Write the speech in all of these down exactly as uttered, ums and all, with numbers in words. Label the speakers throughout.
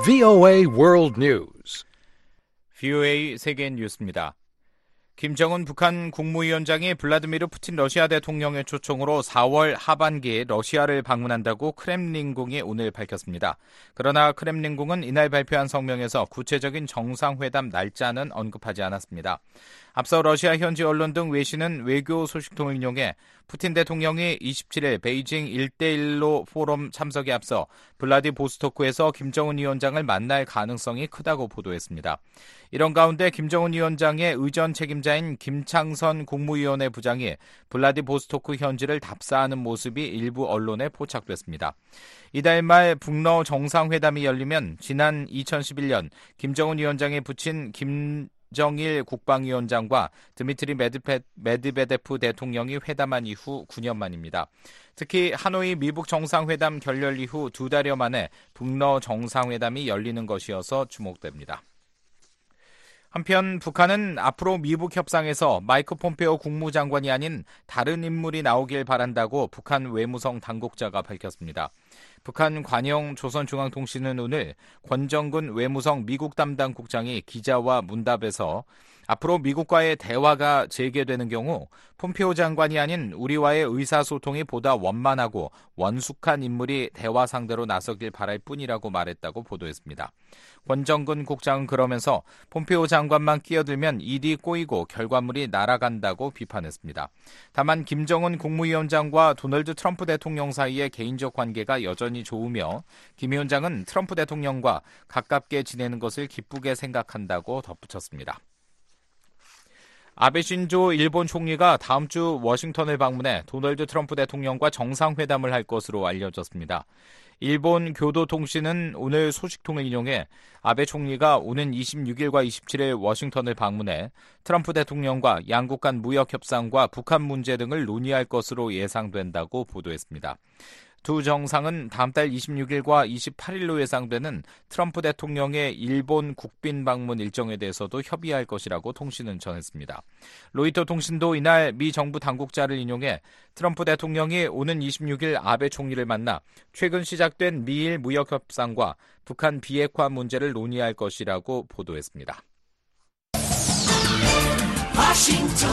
Speaker 1: 브이오에이 World News.
Speaker 2: 브이오에이 세계 뉴스입니다. 김정은 북한 국무위원장이 블라디미르 푸틴 러시아 대통령의 초청으로 사월 하반기에 러시아를 방문한다고 크렘린궁이 오늘 밝혔습니다. 그러나 크렘린궁은 이날 발표한 성명에서 구체적인 정상회담 날짜는 언급하지 않았습니다. 앞서 러시아 현지 언론 등 외신은 외교 소식통을 인용해 푸틴 대통령이 이십칠일 베이징 일대일로 포럼 참석에 앞서 블라디보스토크에서 김정은 위원장을 만날 가능성이 크다고 보도했습니다. 이런 가운데 김정은 위원장의 의전 책임자인 김창선 국무위원회 부장이 블라디보스토크 현지를 답사하는 모습이 일부 언론에 포착됐습니다. 이달 말 북러 정상회담이 열리면 지난 이천십일년 김정은 위원장이 붙인 김 정일 국방위원장과 드미트리 메드베, 메드베데프 대통령이 회담한 이후 구 년 만입니다. 특히 하노이 미북 정상회담 결렬 이후 두 달여 만에 북러 정상회담이 열리는 것이어서 주목됩니다. 한편 북한은 앞으로 미북 협상에서 마이크 폼페오 국무장관이 아닌 다른 인물이 나오길 바란다고 북한 외무성 당국자가 밝혔습니다. 북한 관영 조선중앙통신은 오늘 권정근 외무성 미국 담당 국장이 기자와 문답에서 앞으로 미국과의 대화가 재개되는 경우 폼페오 장관이 아닌 우리와의 의사소통이 보다 원만하고 원숙한 인물이 대화 상대로 나서길 바랄 뿐이라고 말했다고 보도했습니다. 권정근 국장은 그러면서 폼페오 장관만 끼어들면 일이 꼬이고 결과물이 날아간다고 비판했습니다. 다만 김정은 국무위원장과 도널드 트럼프 대통령 사이의 개인적 관계가 여전히 좋으며 김 위원장은 트럼프 대통령과 가깝게 지내는 것을 기쁘게 생각한다고 덧붙였습니다. 아베 신조 일본 총리가 다음 주 워싱턴을 방문해 도널드 트럼프 대통령과 정상회담을 할 것으로 알려졌습니다. 일본 교도통신은 오늘 소식통을 인용해 아베 총리가 오는 이십육일과 이십칠일 워싱턴을 방문해 트럼프 대통령과 양국 간 무역 협상과 북한 문제 등을 논의할 것으로 예상된다고 보도했습니다. 두 정상은 다음 달 이십육일과 이십팔일로 예상되는 트럼프 대통령의 일본 국빈 방문 일정에 대해서도 협의할 것이라고 통신은 전했습니다. 로이터 통신도 이날 미 정부 당국자를 인용해 트럼프 대통령이 오는 이십육일 아베 총리를 만나 최근 시작된 미일 무역 협상과 북한 비핵화 문제를 논의할 것이라고 보도했습니다.
Speaker 3: 워싱턴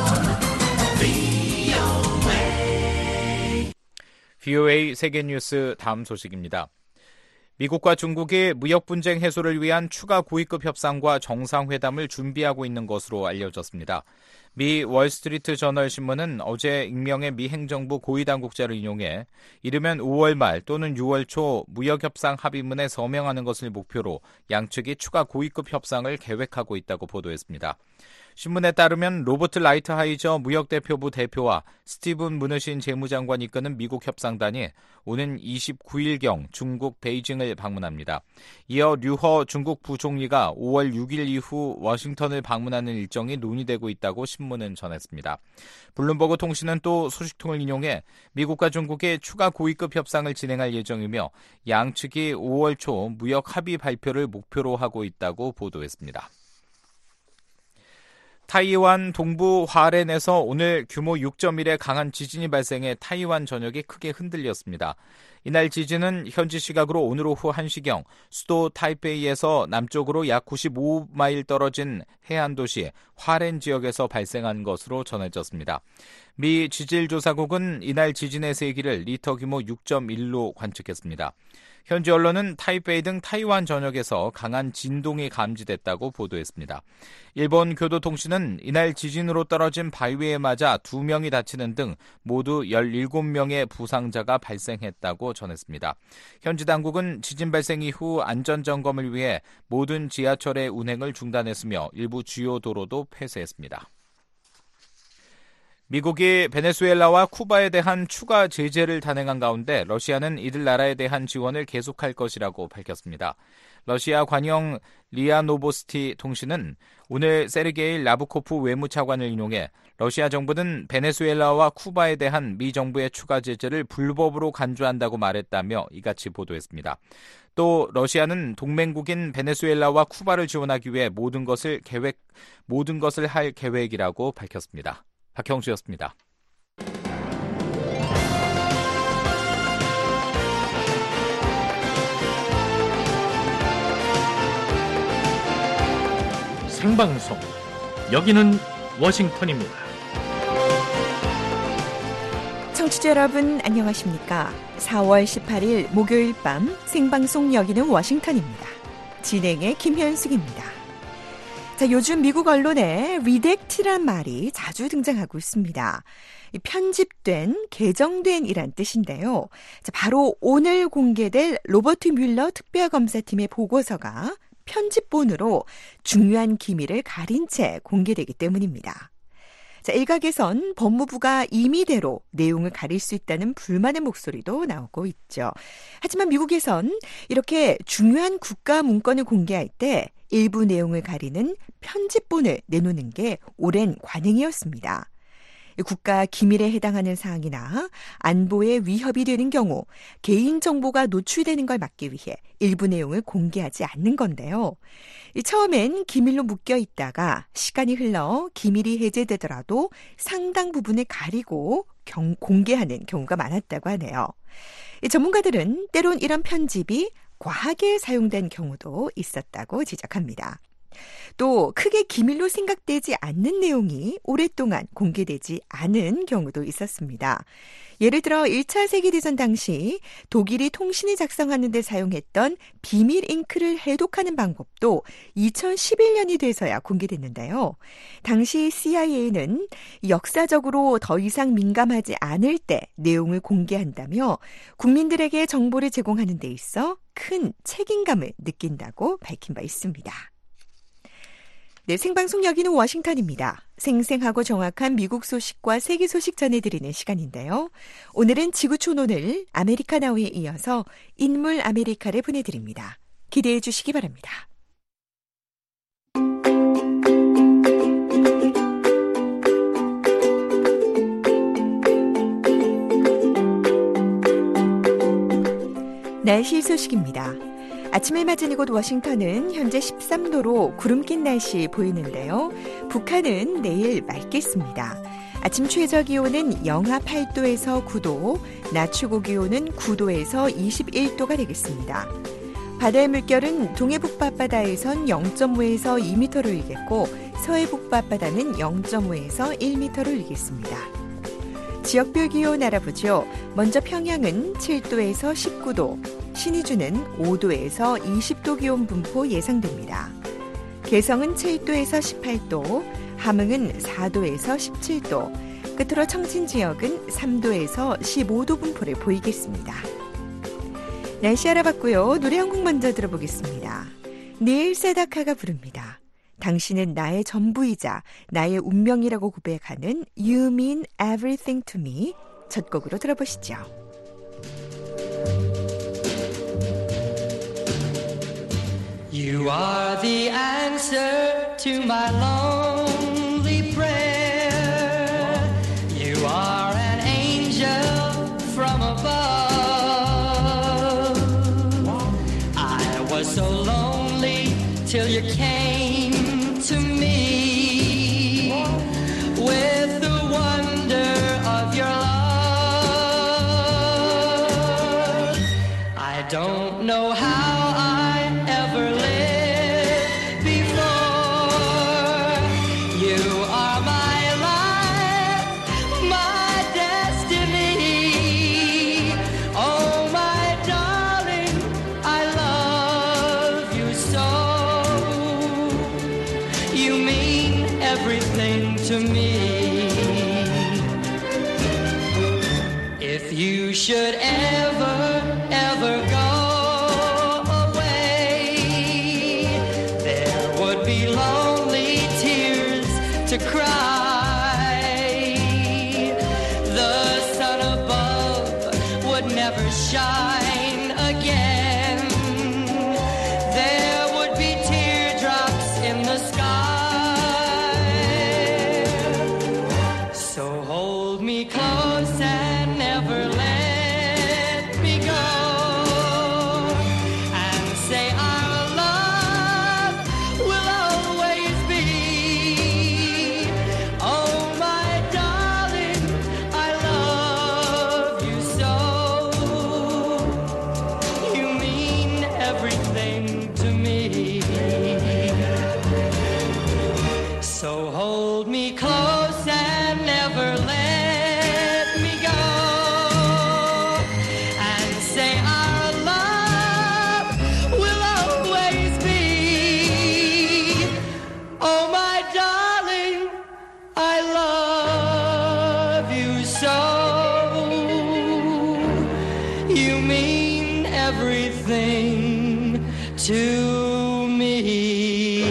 Speaker 2: 브이오에이 세계뉴스 다음 소식입니다. 미국과 중국이 무역 분쟁 해소를 위한 추가 고위급 협상과 정상회담을 준비하고 있는 것으로 알려졌습니다. 미 월스트리트 저널 신문은 어제 익명의 미 행정부 고위 당국자를 인용해 이르면 오월 말 또는 유월 초 무역협상 합의문에 서명하는 것을 목표로 양측이 추가 고위급 협상을 계획하고 있다고 보도했습니다. 신문에 따르면 로버트 라이트하이저 무역대표부 대표와 스티븐 무느신 재무장관이 이끄는 미국 협상단이 오는 이십구일경 중국 베이징을 방문합니다. 이어 류허 중국 부총리가 오월 육일 이후 워싱턴을 방문하는 일정이 논의되고 있다고 신문은 전했습니다. 블룸버그 통신은 또 소식통을 인용해 미국과 중국의 추가 고위급 협상을 진행할 예정이며 양측이 오월 초 무역 합의 발표를 목표로 하고 있다고 보도했습니다. 타이완 동부 화롄에서 오늘 규모 육 점 일의 강한 지진이 발생해 타이완 전역이 크게 흔들렸습니다. 이날 지진은 현지 시각으로 오늘 오후 한 시경 수도 타이페이에서 남쪽으로 약 구십오 마일 떨어진 해안 도시 화롄 지역에서 발생한 것으로 전해졌습니다. 미 지질조사국은 이날 지진의 세기를 리터 규모 육 점 일로 관측했습니다. 현지 언론은 타이페이 등 타이완 전역에서 강한 진동이 감지됐다고 보도했습니다. 일본 교도통신은 이날 지진으로 떨어진 바위에 맞아 두 명이 다치는 등 모두 열일곱 명의 부상자가 발생했다고 전했습니다. 현지 당국은 지진 발생 이후 안전점검을 위해 모든 지하철의 운행을 중단했으며 일부 주요 도로도 폐쇄했습니다. 미국이 베네수엘라와 쿠바에 대한 추가 제재를 단행한 가운데 러시아는 이들 나라에 대한 지원을 계속할 것이라고 밝혔습니다. 러시아 관영 리아 노보스티 통신은 오늘 세르게이 라브코프 외무차관을 인용해 러시아 정부는 베네수엘라와 쿠바에 대한 미 정부의 추가 제재를 불법으로 간주한다고 말했다며 이같이 보도했습니다. 또 러시아는 동맹국인 베네수엘라와 쿠바를 지원하기 위해 모든 것을 계획, 모든 것을 할 계획이라고 밝혔습니다. 박형수였습니다.
Speaker 1: 생방송. 여기는 워싱턴입니다.
Speaker 3: 청취자 여러분 안녕하십니까? 사월 십팔일 목요일 밤 생방송 여기는 워싱턴입니다. 진행의 김현숙입니다. 자, 요즘 미국 언론에 redacted란 말이 자주 등장하고 있습니다. 편집된, 개정된 이란 뜻인데요. 자, 바로 오늘 공개될 로버트 뮬러 특별검사팀의 보고서가 편집본으로 중요한 기밀을 가린 채 공개되기 때문입니다. 자, 일각에선 법무부가 임의대로 내용을 가릴 수 있다는 불만의 목소리도 나오고 있죠. 하지만 미국에선 이렇게 중요한 국가 문건을 공개할 때 일부 내용을 가리는 편집본을 내놓는 게 오랜 관행이었습니다. 국가 기밀에 해당하는 사항이나 안보에 위협이 되는 경우 개인정보가 노출되는 걸 막기 위해 일부 내용을 공개하지 않는 건데요. 처음엔 기밀로 묶여 있다가 시간이 흘러 기밀이 해제되더라도 상당 부분을 가리고 경, 공개하는 경우가 많았다고 하네요. 전문가들은 때론 이런 편집이 과하게 사용된 경우도 있었다고 지적합니다. 또 크게 기밀로 생각되지 않는 내용이 오랫동안 공개되지 않은 경우도 있었습니다. 예를 들어 일 차 세계대전 당시 독일이 통신을 작성하는 데 사용했던 비밀 잉크를 해독하는 방법도 이천십일년이 돼서야 공개됐는데요. 당시 씨아이에이는 역사적으로 더 이상 민감하지 않을 때 내용을 공개한다며 국민들에게 정보를 제공하는 데 있어 큰 책임감을 느낀다고 밝힌 바 있습니다. 네, 생방송 여기는 워싱턴입니다. 생생하고 정확한 미국 소식과 세계 소식 전해드리는 시간인데요. 오늘은 지구촌오늘 아메리카 나우에 이어서 인물 아메리카를 보내드립니다. 기대해 주시기 바랍니다. 날씨 소식입니다. 아침을 맞은 이곳 워싱턴은 현재 십삼도로 구름 낀 날씨 보이는데요. 북한은 내일 맑겠습니다. 아침 최저 기온은 영하 팔도에서 구도, 낮 최고 기온은 구도에서 이십일도가 되겠습니다. 바다의 물결은 동해북부 앞바다에선 영점오에서 이 미터로 일겠고 서해북부 앞바다는 영점오에서 일 미터로 일겠습니다. 지역별 기온 알아보죠. 먼저 평양은 칠도에서 십구도, 신의주는 오도에서 이십도 기온 분포 예상됩니다. 개성은 칠도에서 십팔도, 함흥은 사도에서 십칠도, 끝으로 청진 지역은 삼도에서 십오도 분포를 보이겠습니다. 날씨 알아봤고요. 노래 한 곡 먼저 들어보겠습니다. 닐 세다카가 부릅니다. 당신은 나의 전부이자 나의 운명이라고 고백하는 You Mean Everything to Me. 첫 곡으로 들어보시죠.
Speaker 4: You are the answer to my lonely prayer. You are an angel from above. I was so lonely till you came to me with the wonder of your love. I don't know how I ever lived before. You are my life, my destiny. Oh, my darling, I love you so. You mean everything to me. If you should ever, ever go to cry, the sun above would never shine again. There would be teardrops in the sky. So hold me close and never let me go, and say our love will always be. You everything to me.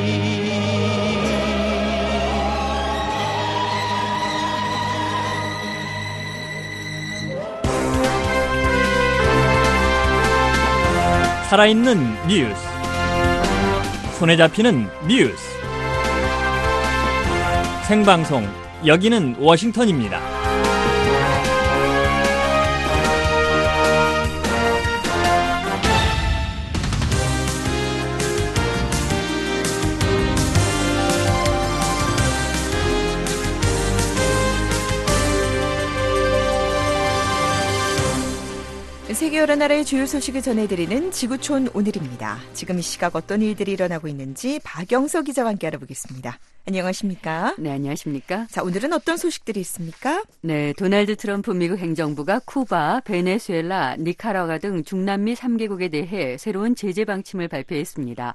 Speaker 1: 살아있는 뉴스, 손에 잡히는 뉴스, 생방송, 여기는 워싱턴입니다.
Speaker 3: 세계 여러 나라의 주요 소식을 전해드리는 지구촌 오늘입니다. 지금 이 시각 어떤 일들이 일어나고 있는지 박영서 기자와 함께 알아보겠습니다. 안녕하십니까?
Speaker 5: 네, 안녕하십니까?
Speaker 3: 자, 오늘은 어떤 소식들이 있습니까?
Speaker 5: 네, 도널드 트럼프 미국 행정부가 쿠바, 베네수엘라, 니카라과 등 중남미 삼 개국에 대해 새로운 제재 방침을 발표했습니다.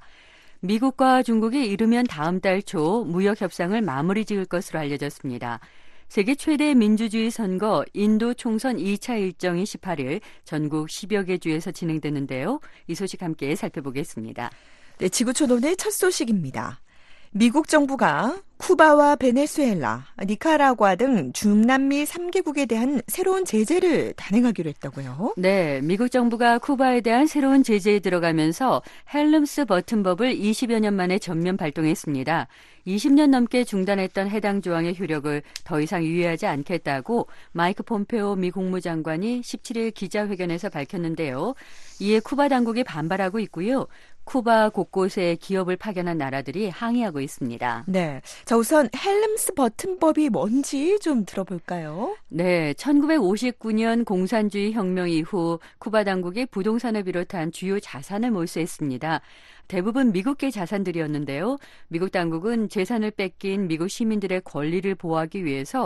Speaker 5: 미국과 중국이 이르면 다음 달 초 무역 협상을 마무리 지을 것으로 알려졌습니다. 세계 최대 민주주의 선거 인도 총선 이 차 일정이 십팔 일 전국 십여 개 주에서 진행되는데요. 이 소식 함께 살펴보겠습니다.
Speaker 3: 네, 지구촌 오늘 첫 소식입니다. 미국 정부가 쿠바와 베네수엘라, 니카라과 등 중남미 삼 개국에 대한 새로운 제재를 단행하기로 했다고요?
Speaker 5: 네, 미국 정부가 쿠바에 대한 새로운 제재에 들어가면서 헬름스 버튼법을 이십여 년 만에 전면 발동했습니다. 이십 년 넘게 중단했던 해당 조항의 효력을 더 이상 유예하지 않겠다고 마이크 폼페오 미 국무장관이 십칠 일 기자회견에서 밝혔는데요. 이에 쿠바 당국이 반발하고 있고요. 쿠바 곳곳에 기업을 파견한 나라들이 항의하고 있습니다.
Speaker 3: 네, 자 우선 헬름스 버튼법이 뭔지 좀 들어볼까요?
Speaker 5: 네, 천구백오십구 년 공산주의 혁명 이후 쿠바 당국이 부동산을 비롯한 주요 자산을 몰수했습니다. 대부분 미국계 자산들이었는데요. 미국 당국은 재산을 뺏긴 미국 시민들의 권리를 보호하기 위해서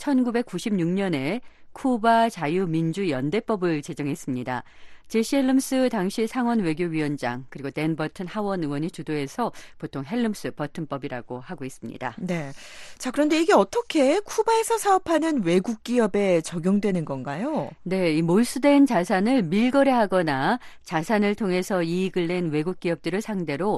Speaker 5: 천구백구십육 년에 쿠바 자유민주연대법을 제정했습니다. 제시 헬름스 당시 상원 외교위원장 그리고 댄 버튼 하원 의원이 주도해서 보통 헬름스 버튼법이라고 하고 있습니다.
Speaker 3: 네. 자, 그런데 이게 어떻게 쿠바에서 사업하는 외국 기업에 적용되는 건가요?
Speaker 5: 네, 이 몰수된 자산을 밀거래하거나 자산을 통해서 이익을 낸 외국 기업들을 상대로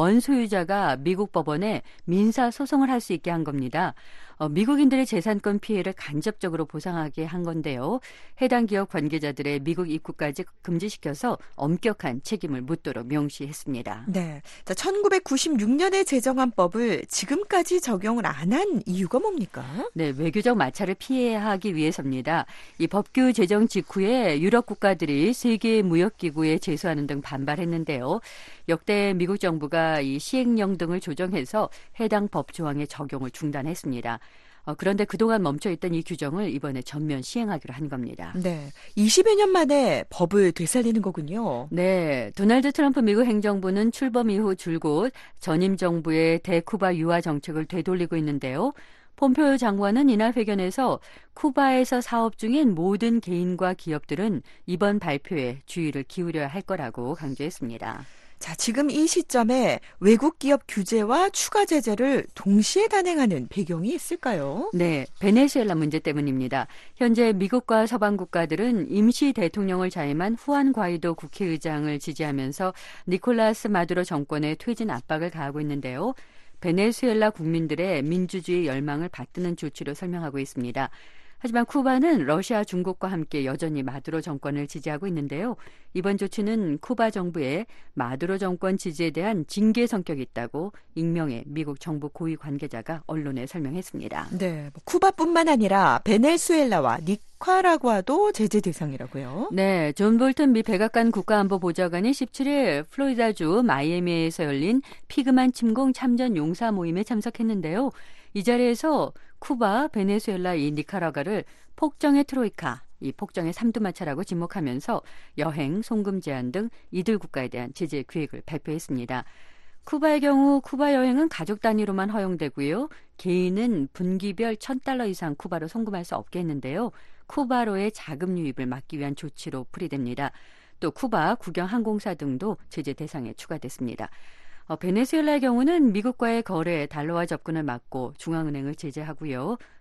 Speaker 5: 원소유자가 미국 법원에 민사 소송을 할 수 있게 한 겁니다. 어, 미국인들의 재산권 피해를 간접적으로 보상하게 한 건데요. 해당 기업 관계자들의 미국 입국까지 금지시켜서 엄격한 책임을 묻도록 명시했습니다.
Speaker 3: 네, 자, 천구백구십육 년에 제정한 법을 지금까지 적용을 안 한 이유가 뭡니까?
Speaker 5: 네, 외교적 마찰을 피하기 위해서입니다. 이 법규 제정 직후에 유럽 국가들이 세계 무역기구에 제소하는 등 반발했는데요. 역대 미국 정부가 이 시행령 등을 조정해서 해당 법 조항의 적용을 중단했습니다. 어, 그런데 그동안 멈춰있던 이 규정을 이번에 전면 시행하기로 한 겁니다.
Speaker 3: 네, 이십여 년 만에 법을 되살리는 거군요.
Speaker 5: 네, 도널드 트럼프 미국 행정부는 출범 이후 줄곧 전임 정부의 대쿠바 유화 정책을 되돌리고 있는데요. 폼페오 장관은 이날 회견에서 쿠바에서 사업 중인 모든 개인과 기업들은 이번 발표에 주의를 기울여야 할 거라고 강조했습니다.
Speaker 3: 자, 지금 이 시점에 외국 기업 규제와 추가 제재를 동시에 단행하는 배경이 있을까요?
Speaker 5: 네, 베네수엘라 문제 때문입니다. 현재 미국과 서방 국가들은 임시 대통령을 자임한 후안 과이도 국회의장을 지지하면서 니콜라스 마두로 정권의 퇴진 압박을 가하고 있는데요. 베네수엘라 국민들의 민주주의 열망을 받드는 조치로 설명하고 있습니다. 하지만 쿠바는 러시아, 중국과 함께 여전히 마두로 정권을 지지하고 있는데요. 이번 조치는 쿠바 정부의 마두로 정권 지지에 대한 징계 성격이 있다고 익명의 미국 정부 고위 관계자가 언론에 설명했습니다.
Speaker 3: 네, 뭐 쿠바뿐만 아니라 베네수엘라와 니카라과도 제재 대상이라고요?
Speaker 5: 네, 존 볼튼 미 백악관 국가안보보좌관이 십칠 일 플로리다주 마이애미에서 열린 피그만 침공 참전 용사 모임에 참석했는데요. 이 자리에서 쿠바, 베네수엘라, 이 니카라과를 폭정의 트로이카, 이 폭정의 삼두마차라고 지목하면서 여행, 송금 제한 등 이들 국가에 대한 제재 계획을 발표했습니다. 쿠바의 경우 쿠바 여행은 가족 단위로만 허용되고요. 개인은 분기별 천 달러 이상 쿠바로 송금할 수 없게 했는데요. 쿠바로의 자금 유입을 막기 위한 조치로 풀이됩니다. 또 쿠바 국영 항공사 등도 제재 대상에 추가됐습니다. 어, 베네수엘라의 경우는 미국과의 거래, 달러화 접근을 막고 중앙은행을 제재하고요.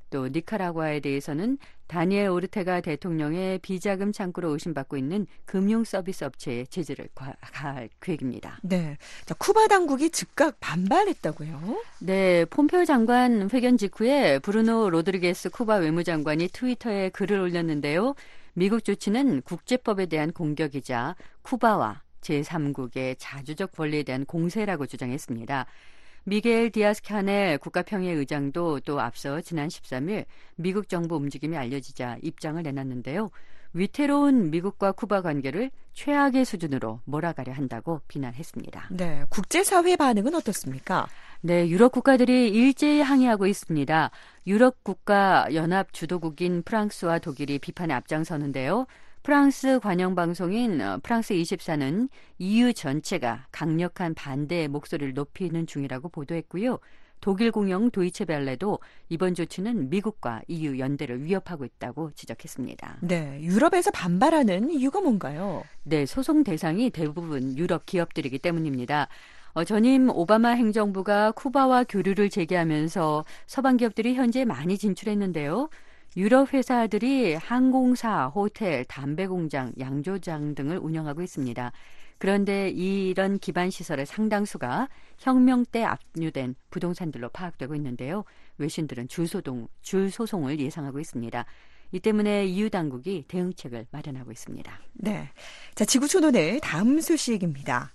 Speaker 5: 또 니카라과에 대해서는 다니엘 오르테가 대통령의 비자금 창구로 의심받고 있는 금융 서비스 업체에 제재를 가할 계획입니다.
Speaker 3: 네, 자, 쿠바 당국이 즉각 반발했다고요?
Speaker 5: 네, 폼페오 장관 회견 직후에 브루노 로드리게스 쿠바 외무장관이 트위터에 글을 올렸는데요. 미국 조치는 국제법에 대한 공격이자 쿠바와 제삼국의 자주적 권리에 대한 공세라고 주장했습니다. 미겔 디아스 카넬 국가평의의장도 또 앞서 지난 십삼 일 미국 정부 움직임이 알려지자 입장을 내놨는데요. 위태로운 미국과 쿠바 관계를 최악의 수준으로 몰아가려 한다고 비난했습니다.
Speaker 3: 네, 국제사회 반응은 어떻습니까?
Speaker 5: 네, 유럽 국가들이 일제히 항의하고 있습니다. 유럽 국가 연합 주도국인 프랑스와 독일이 비판에 앞장서는데요. 프랑스 관영방송인 프랑스 이십사는 이유 전체가 강력한 반대의 목소리를 높이는 중이라고 보도했고요. 독일 공영 도이체벨레도 이번 조치는 미국과 이유 연대를 위협하고 있다고 지적했습니다.
Speaker 3: 네, 유럽에서 반발하는 이유가 뭔가요?
Speaker 5: 네, 소송 대상이 대부분 유럽 기업들이기 때문입니다. 어, 전임 오바마 행정부가 쿠바와 교류를 재개하면서 서방 기업들이 현재 많이 진출했는데요. 유럽 회사들이 항공사, 호텔, 담배 공장, 양조장 등을 운영하고 있습니다. 그런데 이런 기반 시설의 상당수가 혁명 때 압류된 부동산들로 파악되고 있는데요. 외신들은 줄소동, 줄소송을 예상하고 있습니다. 이 때문에 이유 당국이 대응책을 마련하고 있습니다.
Speaker 3: 네, 자, 지구촌오늘 다음 소식입니다.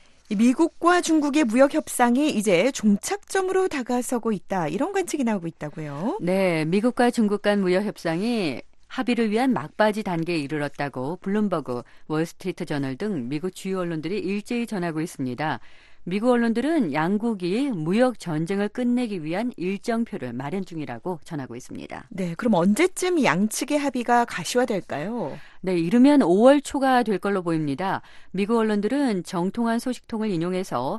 Speaker 3: 미국과 중국의 무역 협상이 이제 종착점으로 다가서고 있다. 이런 관측이 나오고 있다고요?
Speaker 5: 네, 미국과 중국 간 무역 협상이 합의를 위한 막바지 단계에 이르렀다고 블룸버그, 월스트리트 저널 등 미국 주요 언론들이 일제히 전하고 있습니다. 미국 언론들은 양국이 무역 전쟁을 끝내기 위한 일정표를 마련 중이라고 전하고 있습니다.
Speaker 3: 네, 그럼 언제쯤 양측의 합의가 가시화될까요?
Speaker 5: 네, 이르면 오월 초가 될 걸로 보입니다. 미국 언론들은 정통한 소식통을 인용해서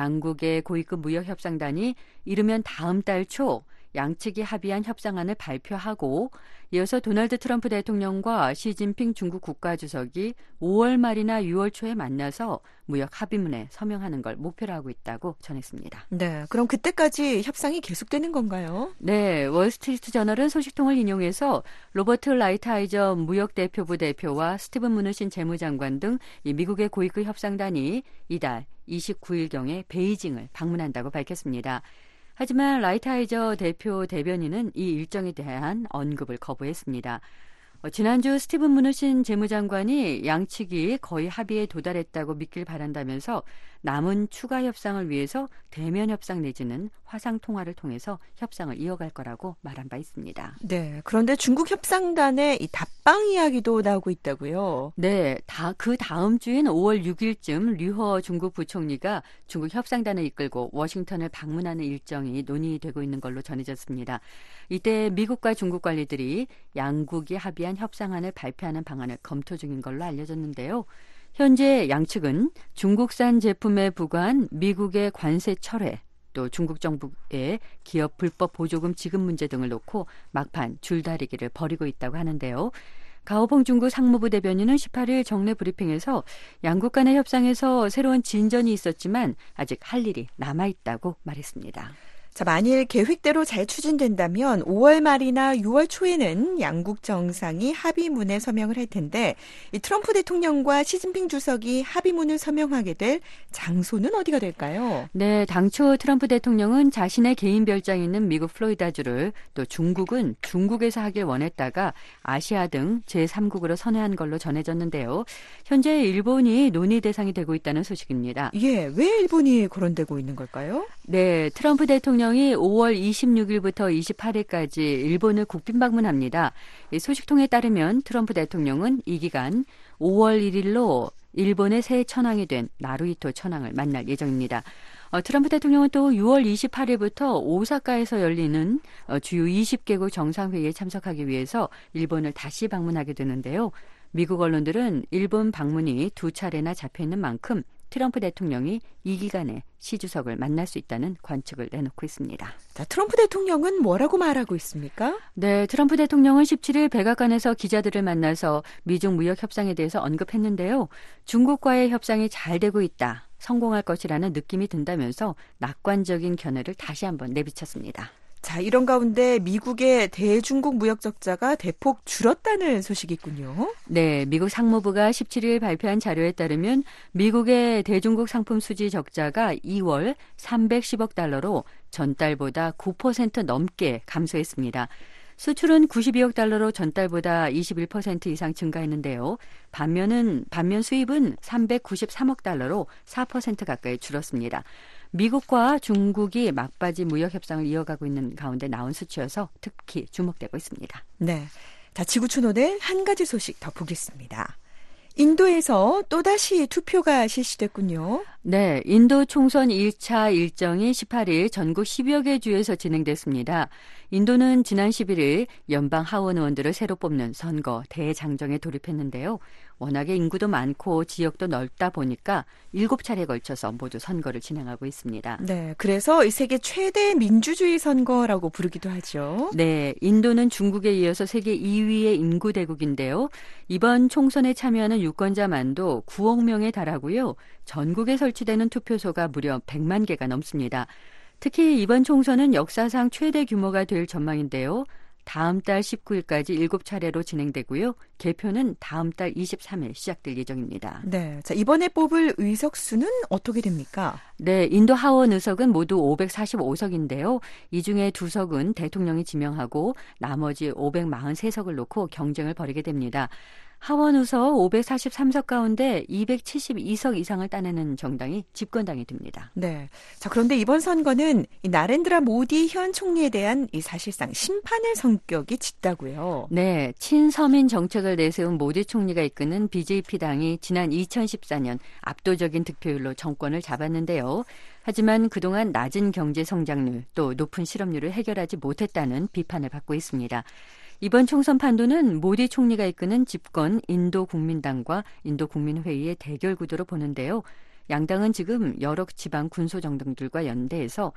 Speaker 5: 양국의 고위급 무역협상단이 이르면 다음 달 초 양측이 합의한 협상안을 발표하고 이어서 도널드 트럼프 대통령과 시진핑 중국 국가주석이 오월 말이나 유월 초에 만나서 무역 합의문에 서명하는 걸 목표로 하고 있다고 전했습니다.
Speaker 3: 네, 그럼 그때까지 협상이 계속되는 건가요?
Speaker 5: 네, 월스트리트 저널은 소식통을 인용해서 로버트 라이트하이저 무역대표부 대표와 스티븐 무누신 재무장관 등 이 미국의 고위급 협상단이 이달 이십구 일경에 베이징을 방문한다고 밝혔습니다. 하지만 라이트하이저 대표 대변인은 이 일정에 대한 언급을 거부했습니다. 어, 지난주 스티븐 무누신 재무장관이 양측이 거의 합의에 도달했다고 믿길 바란다면서 남은 추가 협상을 위해서 대면 협상 내지는 화상 통화를 통해서 협상을 이어갈 거라고 말한 바 있습니다.
Speaker 3: 네, 그런데 중국 협상단의 이 답방 이야기도 나오고 있다고요?
Speaker 5: 네, 다, 그 다음 주인 오월 육일쯤 류허 중국 부총리가 중국 협상단을 이끌고 워싱턴을 방문하는 일정이 논의되고 있는 걸로 전해졌습니다. 이때 미국과 중국 관리들이 양국이 합의한 협상안을 발표하는 방안을 검토 중인 걸로 알려졌는데요. 현재 양측은 중국산 제품에 부과한 미국의 관세 철회, 또 중국 정부의 기업 불법 보조금 지급 문제 등을 놓고 막판 줄다리기를 벌이고 있다고 하는데요. 가오펑 중국 상무부 대변인은 십팔 일 정례 브리핑에서 양국 간의 협상에서 새로운 진전이 있었지만 아직 할 일이 남아있다고 말했습니다.
Speaker 3: 자, 만일 계획대로 잘 추진된다면 오월 말이나 유월 초에는 양국 정상이 합의문에 서명을 할 텐데 이 트럼프 대통령과 시진핑 주석이 합의문을 서명하게 될 장소는 어디가 될까요?
Speaker 5: 네, 당초 트럼프 대통령은 자신의 개인 별장이 있는 미국 플로리다주를 또 중국은 중국에서 하길 원했다가 아시아 등 제삼국으로 선회한 걸로 전해졌는데요. 현재 일본이 논의 대상이 되고 있다는 소식입니다.
Speaker 3: 예, 왜 일본이 거론되고 있는 걸까요?
Speaker 5: 네, 트럼프 대통령 이 오월 이십육일부터 이십팔일까지 일본을 국빈 방문합니다. 이 소식통에 따르면 트럼프 대통령은 이 기간 오월 일일로 일본의 새 천황이 된 나루히토 천황을 만날 예정입니다. 어, 트럼프 대통령은 또 유월 이십팔일부터 오사카에서 열리는 어, 주요 이십 개국 정상회의에 참석하기 위해서 일본을 다시 방문하게 되는데요. 미국 언론들은 일본 방문이 두 차례나 잡혀있는 만큼 트럼프 대통령이 이 기간에 시 주석을 만날 수 있다는 관측을 내놓고 있습니다.
Speaker 3: 자, 트럼프 대통령은 뭐라고 말하고 있습니까?
Speaker 5: 네, 트럼프 대통령은 십칠일 백악관에서 기자들을 만나서 미중 무역 협상에 대해서 언급했는데요. 중국과의 협상이 잘 되고 있다, 성공할 것이라는 느낌이 든다면서 낙관적인 견해를 다시 한번 내비쳤습니다.
Speaker 3: 자, 이런 가운데 미국의 대중국 무역 적자가 대폭 줄었다는 소식이 있군요.
Speaker 5: 네, 미국 상무부가 십칠 일 발표한 자료에 따르면 미국의 대중국 상품 수지 적자가 이월 삼백십억 달러로 전달보다 구 퍼센트 넘게 감소했습니다. 수출은 구십이억 달러로 전달보다 이십일 퍼센트 이상 증가했는데요. 반면은 반면 수입은 삼백구십삼억 달러로 사 퍼센트 가까이 줄었습니다. 미국과 중국이 막바지 무역 협상을 이어가고 있는 가운데 나온 수치여서 특히 주목되고 있습니다.
Speaker 3: 네. 자, 지구촌 오늘 한 가지 소식 더 보겠습니다. 인도에서 또다시 투표가 실시됐군요.
Speaker 5: 네, 인도 총선 일 차 일정이 십팔 일 전국 십여 개 주에서 진행됐습니다. 인도는 지난 십일 일 연방 하원 의원들을 새로 뽑는 선거 대장정에 돌입했는데요. 워낙에 인구도 많고 지역도 넓다 보니까 일곱 차례에 걸쳐서 모두 선거를 진행하고 있습니다.
Speaker 3: 네, 그래서 이 세계 최대 민주주의 선거라고 부르기도 하죠.
Speaker 5: 네, 인도는 중국에 이어서 세계 이 위의 인구 대국인데요. 이번 총선에 참여하는 유권자만도 구억 명에 달하고요. 전국에 설치되는 투표소가 무려 백만 개가 넘습니다. 특히 이번 총선은 역사상 최대 규모가 될 전망인데요. 다음 달 십구 일까지 일곱 차례로 진행되고요. 개표는 다음 달 이십삼 일 시작될 예정입니다.
Speaker 3: 네, 자, 이번에 뽑을 의석수는 어떻게 됩니까?
Speaker 5: 네, 인도 하원 의석은 모두 오백사십오 석인데요. 이 중에 두 석은 대통령이 지명하고 나머지 오백사십삼 석을 놓고 경쟁을 벌이게 됩니다. 하원 의석 오백사십삼 석 가운데 이백칠십이 석 이상을 따내는 정당이 집권당이 됩니다.
Speaker 3: 네. 자, 그런데 이번 선거는 이 나렌드라 모디 현 총리에 대한 이 사실상 심판의 성격이 짙다고요.
Speaker 5: 네, 친서민 정책을 내세운 모디 총리가 이끄는 비제이피당이 지난 이천십사 년 압도적인 득표율로 정권을 잡았는데요. 하지만 그동안 낮은 경제 성장률 또 높은 실업률을 해결하지 못했다는 비판을 받고 있습니다. 이번 총선 판도는 모디 총리가 이끄는 집권 인도 국민당과 인도 국민회의의 대결 구도로 보는데요. 양당은 지금 여러 지방 군소정당들과 연대해서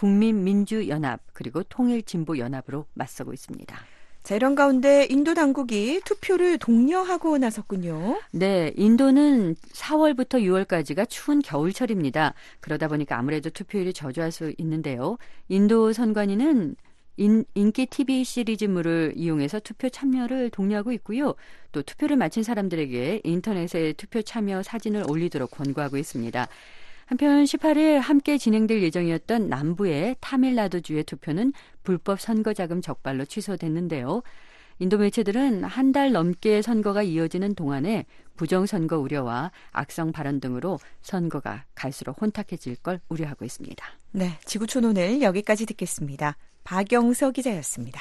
Speaker 5: 국민민주연합 그리고 통일진보연합으로 맞서고 있습니다.
Speaker 3: 자, 이런 가운데 인도 당국이 투표를 독려하고 나섰군요.
Speaker 5: 네, 인도는 사월부터 유월까지가 추운 겨울철입니다. 그러다 보니까 아무래도 투표율이 저조할 수 있는데요. 인도 선관위는 인, 인기 티비 시리즈물을 이용해서 투표 참여를 독려하고 있고요. 또 투표를 마친 사람들에게 인터넷에 투표 참여 사진을 올리도록 권고하고 있습니다. 한편 십팔 일 함께 진행될 예정이었던 남부의 타밀나두주의 투표는 불법 선거자금 적발로 취소됐는데요. 인도 매체들은 한 달 넘게 선거가 이어지는 동안에 부정선거 우려와 악성 발언 등으로 선거가 갈수록 혼탁해질 걸 우려하고 있습니다.
Speaker 3: 네, 지구촌 오늘 여기까지 듣겠습니다. 박영서 기자였습니다.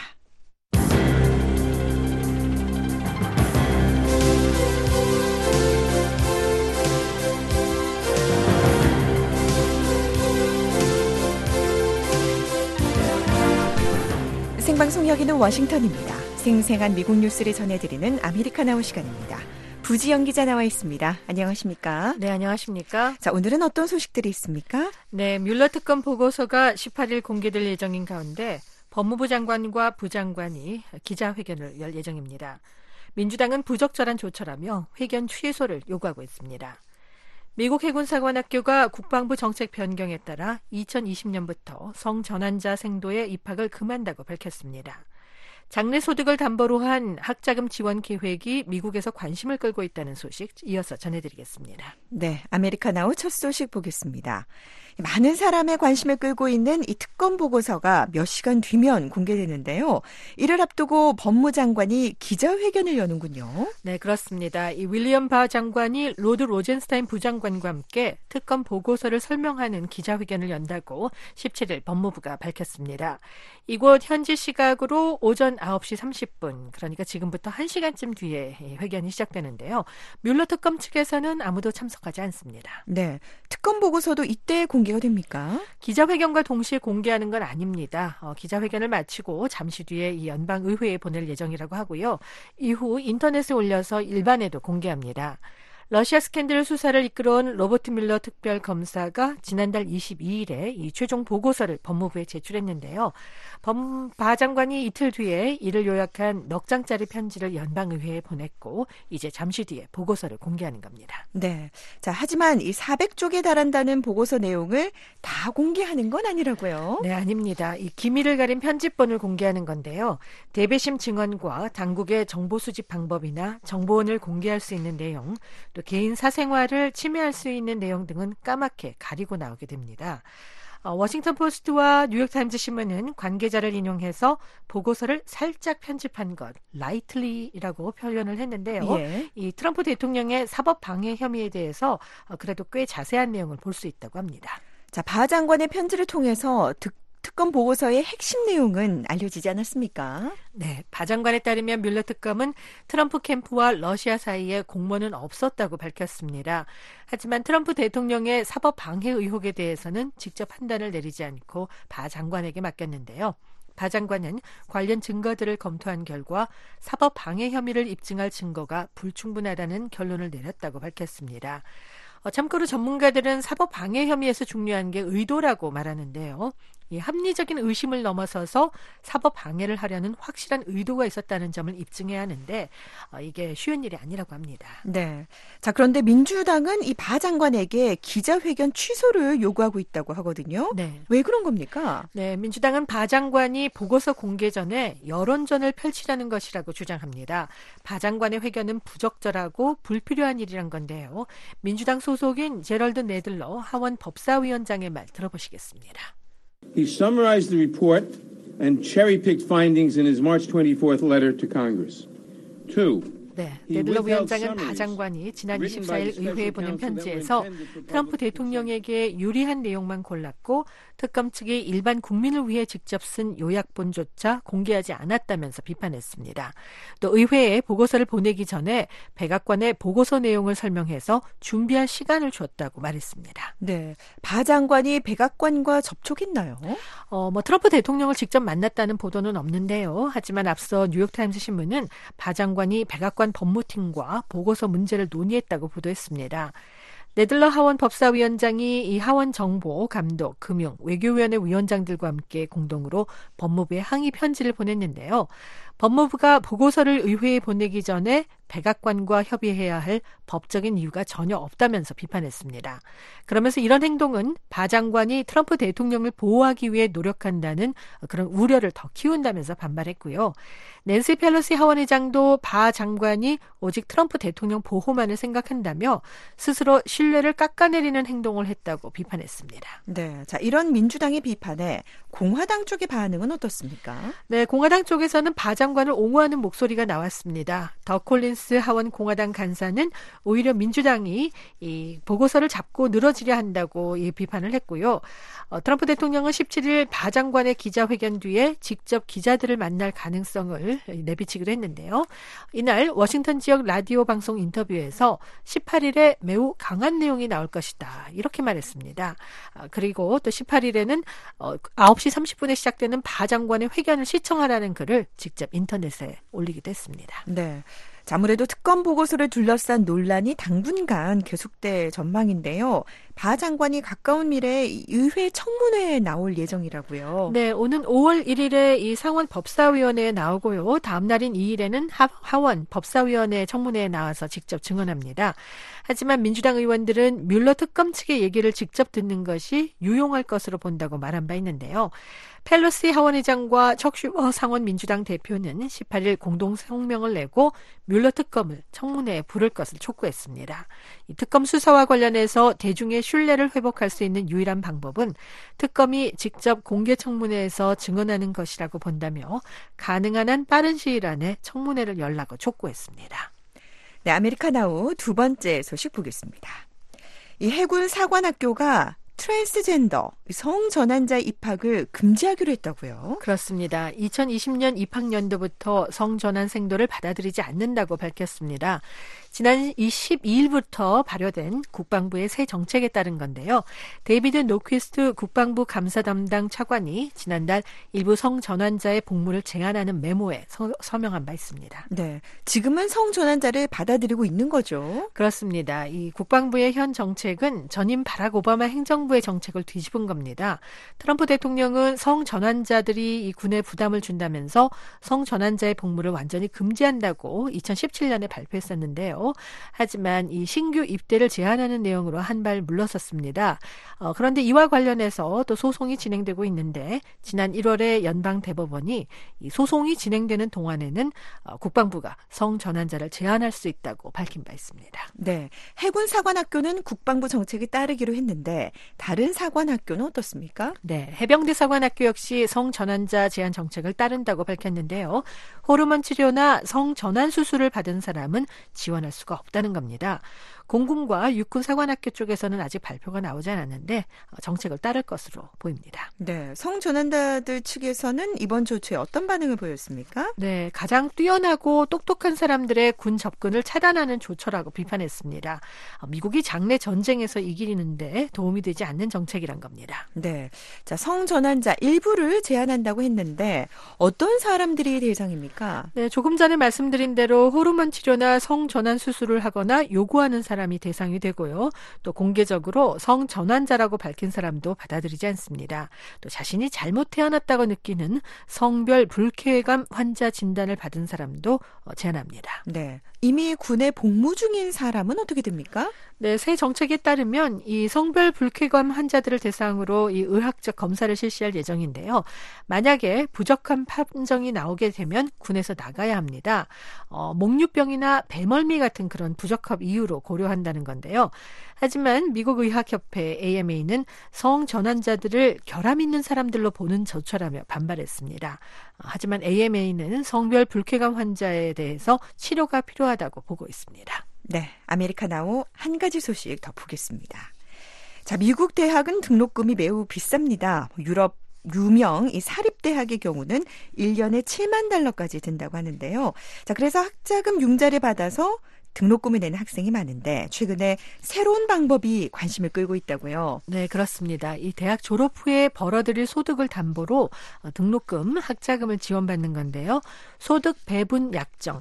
Speaker 3: 생방송 여기는 워싱턴입니다. 생생한 미국 뉴스를 전해드리는 아메리카나우 시간입니다. 부지영 기자 나와 있습니다. 안녕하십니까?
Speaker 6: 네, 안녕하십니까?
Speaker 3: 자, 오늘은 어떤 소식들이 있습니까?
Speaker 6: 네, 뮬러 특검 보고서가 십팔 일 공개될 예정인 가운데 법무부 장관과 부장관이 기자회견을 열 예정입니다. 민주당은 부적절한 조처라며 회견 취소를 요구하고 있습니다. 미국 해군사관학교가 국방부 정책 변경에 따라 이천이십 년부터 성전환자 생도의 입학을 금한다고 밝혔습니다. 장래 소득을 담보로 한 학자금 지원 계획이 미국에서 관심을 끌고 있다는 소식 이어서 전해드리겠습니다.
Speaker 3: 네, 아메리카나우 첫 소식 보겠습니다. 많은 사람의 관심을 끌고 있는 이 특검 보고서가 몇 시간 뒤면 공개되는데요. 이를 앞두고 법무장관이 기자회견을 여는군요.
Speaker 6: 네, 그렇습니다. 이 윌리엄 바 장관이 로드 로젠스타인 부장관과 함께 특검 보고서를 설명하는 기자회견을 연다고 십칠 일 법무부가 밝혔습니다. 이곳 현지 시각으로 오전 아홉 시 삼십 분, 그러니까 지금부터 한 시간쯤 뒤에 회견이 시작되는데요. 뮬러 특검 측에서는 아무도 참석하지 않습니다.
Speaker 3: 네, 특검 보고서도 이때 공개가 됩니까?
Speaker 6: 기자회견과 동시에 공개하는 건 아닙니다. 어, 기자회견을 마치고 잠시 뒤에 이 연방의회에 보낼 예정이라고 하고요. 이후 인터넷에 올려서 일반에도 공개합니다. 러시아 스캔들 수사를 이끌어온 로버트 뮬러 특별검사가 지난달 이십이일에 이 최종 보고서를 법무부에 제출했는데요. 법, 바 장관이 이틀 뒤에 이를 요약한 넉 장짜리 편지를 연방의회에 보냈고 이제 잠시 뒤에 보고서를 공개하는 겁니다.
Speaker 3: 네. 자, 하지만 이 사백 쪽에 달한다는 보고서 내용을 다 공개하는 건 아니라고요.
Speaker 6: 네, 아닙니다. 이 기밀을 가린 편집본을 공개하는 건데요. 대배심 증언과 당국의 정보 수집 방법이나 정보원을 공개할 수 있는 내용, 또 개인 사생활을 침해할 수 있는 내용 등은 까맣게 가리고 나오게 됩니다. 어, 워싱턴 포스트와 뉴욕타임즈 신문은 관계자를 인용해서 보고서를 살짝 편집한 것, lightly라고 표현을 했는데요.
Speaker 3: 예.
Speaker 6: 이 트럼프 대통령의 사법 방해 혐의에 대해서 어, 그래도 꽤 자세한 내용을 볼 수 있다고 합니다.
Speaker 3: 자, 바 장관의 편지를 통해서 특 특검 보고서의 핵심 내용은 알려지지 않았습니까?
Speaker 6: 네, 바 장관에 따르면 뮬러 특검은 트럼프 캠프와 러시아 사이에 공모는 없었다고 밝혔습니다. 하지만 트럼프 대통령의 사법 방해 의혹에 대해서는 직접 판단을 내리지 않고 바 장관에게 맡겼는데요. 바 장관은 관련 증거들을 검토한 결과 사법 방해 혐의를 입증할 증거가 불충분하다는 결론을 내렸다고 밝혔습니다. 어, 참고로 전문가들은 사법 방해 혐의에서 중요한 게 의도라고 말하는데요. 이 합리적인 의심을 넘어서서 사법 방해를 하려는 확실한 의도가 있었다는 점을 입증해야 하는데 어, 이게 쉬운 일이 아니라고 합니다.
Speaker 3: 네. 자, 그런데 민주당은 이 바 장관에게 기자회견 취소를 요구하고 있다고 하거든요.
Speaker 6: 네.
Speaker 3: 왜 그런 겁니까?
Speaker 6: 네, 민주당은 바 장관이 보고서 공개 전에 여론전을 펼치려는 것이라고 주장합니다. 바 장관의 회견은 부적절하고 불필요한 일이란 건데요. 민주당 소속인 제럴드 네들러 하원 법사위원장의 말 들어보시겠습니다.
Speaker 7: He summarized the report and cherry-picked findings in his March twenty-fourth letter to Congress. Two.
Speaker 6: 네, 네들러 위원장은 바 장관이 지난 이십사일 의회에 보낸 편지에서 트럼프 대통령에게 유리한 내용만 골랐고 특검 측이 일반 국민을 위해 직접 쓴 요약본조차 공개하지 않았다면서 비판했습니다. 또 의회에 보고서를 보내기 전에 백악관의 보고서 내용을 설명해서 준비할 시간을 줬다고 말했습니다.
Speaker 3: 네, 바 장관이 백악관과 접촉했나요?
Speaker 6: 어, 뭐 트럼프 대통령을 직접 만났다는 보도는 없는데요. 하지만 앞서 뉴욕타임스 신문은 바 장관이 백악관 법무팀과 보고서 문제를 논의했다고 보도했습니다. 네들러 하원 법사위원장이 이 하원 정보, 감독, 금융, 외교위원회 위원장들과 함께 공동으로 법무부에 항의 편지를 보냈는데요. 법무부가 보고서를 의회에 보내기 전에 백악관과 협의해야 할 법적인 이유가 전혀 없다면서 비판했습니다. 그러면서 이런 행동은 바 장관이 트럼프 대통령을 보호하기 위해 노력한다는 그런 우려를 더 키운다면서 반발했고요. 낸시 펠로시 하원의장도 바 장관이 오직 트럼프 대통령 보호만을 생각한다며 스스로 신뢰를 깎아내리는 행동을 했다고 비판했습니다.
Speaker 3: 네, 자, 이런 민주당의 비판에 공화당 쪽의 반응은 어떻습니까?
Speaker 6: 네, 공화당 쪽에서는 바 장관을 옹호하는 목소리가 나왔습니다. 더 콜린스 하원 공화당 간사는 오히려 민주당이 이 보고서를 잡고 늘어지려 한다고 이 비판을 했고요. 어, 트럼프 대통령은 십칠일 바 장관의 기자회견 뒤에 직접 기자들을 만날 가능성을 내비치기도 했는데요. 이날 워싱턴 지역 라디오 방송 인터뷰에서 십팔일에 매우 강한 내용이 나올 것이다. 이렇게 말했습니다. 아, 그리고 또 십팔일에는 어, 아홉시 삼십분에 시작되는 바 장관의 회견을 시청하라는 글을 직접 인터넷에 올리기도 했습니다.
Speaker 3: 네. 자, 아무래도 특검 보고서를 둘러싼 논란이 당분간 계속될 전망인데요. 바 장관이 가까운 미래에 의회 청문회에 나올 예정이라고요.
Speaker 6: 네, 오는 오월 일일에 이 상원 법사위원회에 나오고요. 다음 날인 이일에는 하, 하원 법사위원회 청문회에 나와서 직접 증언합니다. 하지만 민주당 의원들은 뮬러 특검 측의 얘기를 직접 듣는 것이 유용할 것으로 본다고 말한 바 있는데요. 펠로시 하원의장과 척 슈머 상원 민주당 대표는 십팔일 공동 성명을 내고 뮬러 특검을 청문회에 부를 것을 촉구했습니다. 이 특검 수사와 관련해서 대중의 신뢰를 회복할 수 있는 유일한 방법은 특검이 직접 공개 청문회에서 증언하는 것이라고 본다며 가능한 한 빠른 시일 안에 청문회를 열라고 촉구했습니다.
Speaker 3: 네, 아메리카나우 두 번째 소식 보겠습니다. 이 해군 사관학교가 트랜스젠더, 성전환자 입학을 금지하기로 했다고요?
Speaker 6: 그렇습니다. 이천이십년 입학년도부터 성전환 생도를 받아들이지 않는다고 밝혔습니다. 지난 십이일부터 발효된 국방부의 새 정책에 따른 건데요. 데이비드 노퀴스트 국방부 감사 담당 차관이 지난달 일부 성전환자의 복무를 제한하는 메모에 서, 서명한 바 있습니다.
Speaker 3: 네, 지금은 성전환자를 받아들이고 있는 거죠.
Speaker 6: 그렇습니다. 이 국방부의 현 정책은 전임 바락 오바마 행정부의 정책을 뒤집은 겁니다. 트럼프 대통령은 성전환자들이 이 군에 부담을 준다면서 성전환자의 복무를 완전히 금지한다고 이천십칠년에 발표했었는데요. 하지만 이 신규 입대를 제한하는 내용으로 한 발 물러섰습니다. 어, 그런데 이와 관련해서 또 소송이 진행되고 있는데 지난 일월에 연방대법원이 이 소송이 진행되는 동안에는 어, 국방부가 성전환자를 제한할 수 있다고 밝힌 바 있습니다.
Speaker 3: 네, 해군 사관학교는 국방부 정책에 따르기로 했는데 다른 사관학교는 어떻습니까?
Speaker 6: 네, 해병대 사관학교 역시 성전환자 제한 정책을 따른다고 밝혔는데요. 호르몬 치료나 성전환 수술을 받은 사람은 지원할 수가 없다는 겁니다. 공군과 육군 사관학교 쪽에서는 아직 발표가 나오지 않았는데 정책을 따를 것으로 보입니다.
Speaker 3: 네, 성전환자들 측에서는 이번 조치에 어떤 반응을 보였습니까?
Speaker 6: 네, 가장 뛰어나고 똑똑한 사람들의 군 접근을 차단하는 조처라고 비판했습니다. 미국이 장래 전쟁에서 이기는데 도움이 되지 않는 정책이란 겁니다.
Speaker 3: 네, 자 성전환자 일부를 제한한다고 했는데 어떤 사람들이 대상입니까?
Speaker 6: 네, 조금 전에 말씀드린 대로 호르몬 치료나 성전환 수술을 하거나 요구하는 사람이 대상이 되고요. 또 공개적으로 성전환자라고 밝힌 사람도 받아들이지 않습니다. 또 자신이 잘못 태어났다고 느끼는 성별 불쾌감 환자 진단을 받은 사람도 제한합니다.
Speaker 3: 네, 이미 군에 복무 중인 사람은 어떻게 됩니까?
Speaker 6: 네, 새 정책에 따르면 이 성별 불쾌감 환자들을 대상으로 이 의학적 검사를 실시할 예정인데요. 만약에 부적합 판정이 나오게 되면 군에서 나가야 합니다. 어, 목류병이나 배멀미 같은 그런 부적합 이유로 고려한다는 건데요. 하지만 미국 의학협회 에이엠에이는 성전환자들을 결함 있는 사람들로 보는 조처라며 반발했습니다. 하지만 에이엠에이는 성별 불쾌감 환자에 대해서 치료가 필요하다고 보고 있습니다.
Speaker 3: 네, 아메리카나우 한 가지 소식 더 보겠습니다. 자, 미국 대학은 등록금이 매우 비쌉니다. 유럽 유명 이 사립대학의 경우는 일 년에 칠만 달러까지 든다고 하는데요. 자, 그래서 학자금 융자를 받아서 등록금을 내는 학생이 많은데 최근에 새로운 방법이 관심을 끌고 있다고요.
Speaker 6: 네, 그렇습니다. 이 대학 졸업 후에 벌어들일 소득을 담보로 등록금, 학자금을 지원받는 건데요. 소득 배분 약정.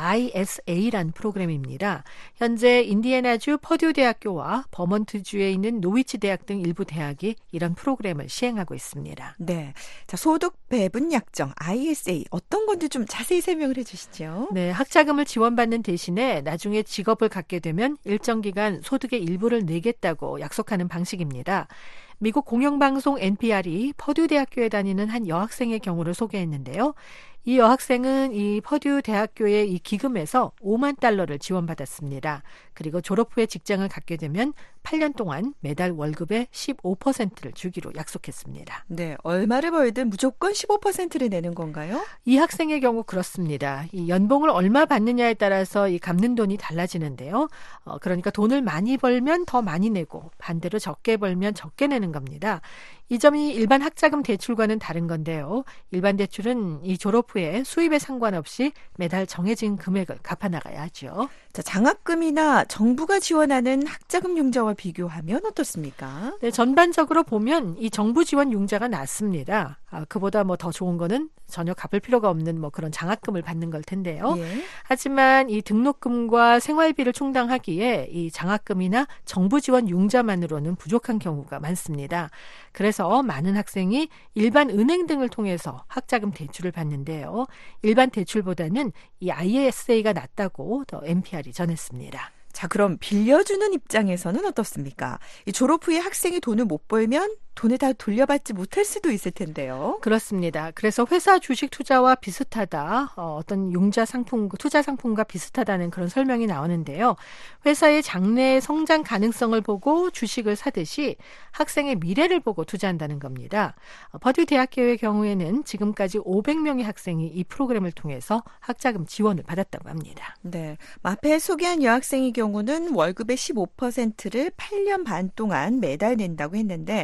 Speaker 6: 아이에스에이라는 프로그램입니다. 현재 인디애나주 퍼듀 대학교와 버먼트주에 있는 노위치 대학 등 일부 대학이 이런 프로그램을 시행하고 있습니다.
Speaker 3: 네, 자 소득 배분 약정 아이에스에이 어떤 건지 좀 자세히 설명을 해주시죠.
Speaker 6: 네, 학자금을 지원받는 대신에 나중에 직업을 갖게 되면 일정 기간 소득의 일부를 내겠다고 약속하는 방식입니다. 미국 공영방송 엔피알이 퍼듀 대학교에 다니는 한 여학생의 경우를 소개했는데요. 이 여학생은 이 퍼듀 대학교의 이 기금에서 오만 달러를 지원받았습니다. 그리고 졸업 후에 직장을 갖게 되면 팔 년 동안 매달 월급의 십오 퍼센트를 주기로 약속했습니다.
Speaker 3: 네, 얼마를 벌든 무조건 십오 퍼센트를 내는 건가요?
Speaker 6: 이 학생의 경우 그렇습니다. 이 연봉을 얼마 받느냐에 따라서 이 갚는 돈이 달라지는데요. 어, 그러니까 돈을 많이 벌면 더 많이 내고 반대로 적게 벌면 적게 내는 겁니다. 이 점이 일반 학자금 대출과는 다른 건데요. 일반 대출은 이 졸업 후에 수입에 상관없이 매달 정해진 금액을 갚아나가야 하죠.
Speaker 3: 자, 장학금이나 정부가 지원하는 학자금 융자와 비교하면 어떻습니까?
Speaker 6: 네, 전반적으로 보면 이 정부 지원 융자가 낫습니다. 아, 그보다 뭐 더 좋은 거는 전혀 갚을 필요가 없는 뭐 그런 장학금을 받는 걸 텐데요.
Speaker 3: 예.
Speaker 6: 하지만 이 등록금과 생활비를 충당하기에 이 장학금이나 정부 지원 융자만으로는 부족한 경우가 많습니다. 그래서 많은 학생이 일반 은행 등을 통해서 학자금 대출을 받는데요. 일반 대출보다는 이 아이에스에이가 낫다고 더 엔피알이 전했습니다.
Speaker 3: 자, 그럼 빌려주는 입장에서는 어떻습니까? 이 졸업 후에 학생이 돈을 못 벌면 돈을 다 돌려받지 못할 수도 있을 텐데요.
Speaker 6: 그렇습니다. 그래서 회사 주식 투자와 비슷하다, 어, 어떤 융자 상품, 투자 상품과 비슷하다는 그런 설명이 나오는데요. 회사의 장래 성장 가능성을 보고 주식을 사듯이 학생의 미래를 보고 투자한다는 겁니다. 어, 퍼듀 대학교의 경우에는 지금까지 오백 명의 학생이 이 프로그램을 통해서 학자금 지원을 받았다고 합니다.
Speaker 3: 네, 앞에 소개한 여학생의 경우는 월급의 십오 퍼센트를 팔 년 반 동안 매달 낸다고 했는데 그럼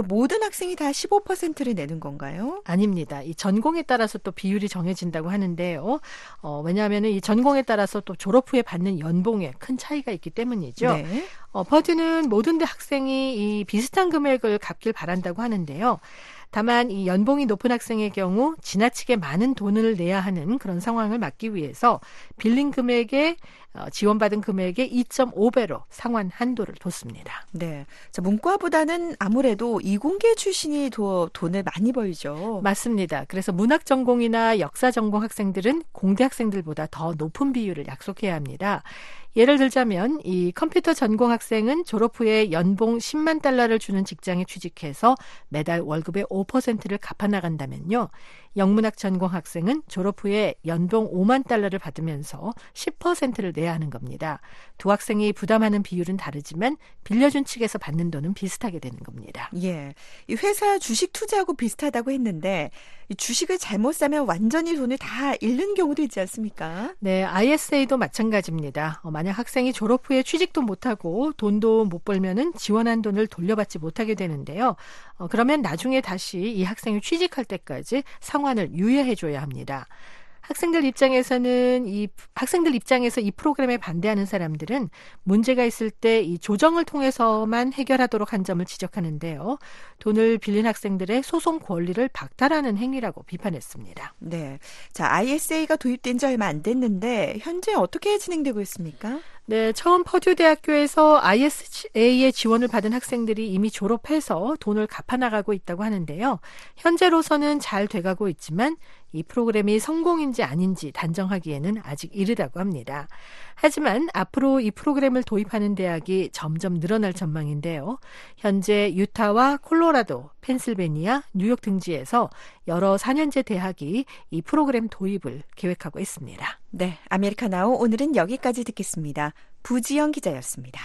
Speaker 3: 모든 학생이 다 십오 퍼센트를 내는 건가요?
Speaker 6: 아닙니다. 이 전공에 따라서 또 비율이 정해진다고 하는데요. 어, 왜냐하면 이 전공에 따라서 또 졸업 후에 받는 연봉에 큰 차이가 있기 때문이죠.
Speaker 3: 네.
Speaker 6: 어, 퍼듀는 모든 학생이 이 비슷한 금액을 갚길 바란다고 하는데요. 다만 이 연봉이 높은 학생의 경우 지나치게 많은 돈을 내야 하는 그런 상황을 막기 위해서 빌린 금액에 어, 지원받은 금액의 이 점 오 배로 상환 한도를 뒀습니다.
Speaker 3: 네. 자, 문과보다는 아무래도 이공계 출신이 더 돈을 많이 벌죠.
Speaker 6: 맞습니다. 그래서 문학 전공이나 역사 전공 학생들은 공대 학생들보다 더 높은 비율을 약속해야 합니다. 예를 들자면 이 컴퓨터 전공 학생은 졸업 후에 연봉 십만 달러를 주는 직장에 취직해서 매달 월급의 오 퍼센트를 갚아나간다면요. 영문학 전공 학생은 졸업 후에 연봉 오만 달러를 받으면서 십 퍼센트를 내야 하는 겁니다. 두 학생이 부담하는 비율은 다르지만 빌려준 측에서 받는 돈은 비슷하게 되는 겁니다.
Speaker 3: 예. 이 회사 주식 투자하고 비슷하다고 했는데 이 주식을 잘못 사면 완전히 돈을 다 잃는 경우도 있지 않습니까?
Speaker 6: 네, 아이에스에이도 마찬가지입니다. 어, 만약 학생이 졸업 후에 취직도 못하고 돈도 못 벌면은 지원한 돈을 돌려받지 못하게 되는데요. 어, 그러면 나중에 다시 이 학생이 취직할 때까지 상환을 유예해줘야 합니다. 학생들 입장에서는 이 학생들 입장에서 이 프로그램에 반대하는 사람들은 문제가 있을 때 이 조정을 통해서만 해결하도록 한 점을 지적하는데요. 돈을 빌린 학생들의 소송 권리를 박탈하는 행위라고 비판했습니다.
Speaker 3: 네. 자, 아이에스에이가 도입된 지 얼마 안 됐는데 현재 어떻게 진행되고 있습니까?
Speaker 6: 네, 처음 퍼듀 대학교에서 아이에스에이의 지원을 받은 학생들이 이미 졸업해서 돈을 갚아나가고 있다고 하는데요. 현재로서는 잘 돼가고 있지만 이 프로그램이 성공인지 아닌지 단정하기에는 아직 이르다고 합니다. 하지만 앞으로 이 프로그램을 도입하는 대학이 점점 늘어날 전망인데요. 현재 유타와 콜로라도, 펜실베니아, 뉴욕 등지에서 여러 사 년제 대학이 이 프로그램 도입을 계획하고 있습니다.
Speaker 3: 네, 아메리카나우 오늘은 여기까지 듣겠습니다. 부지영 기자였습니다.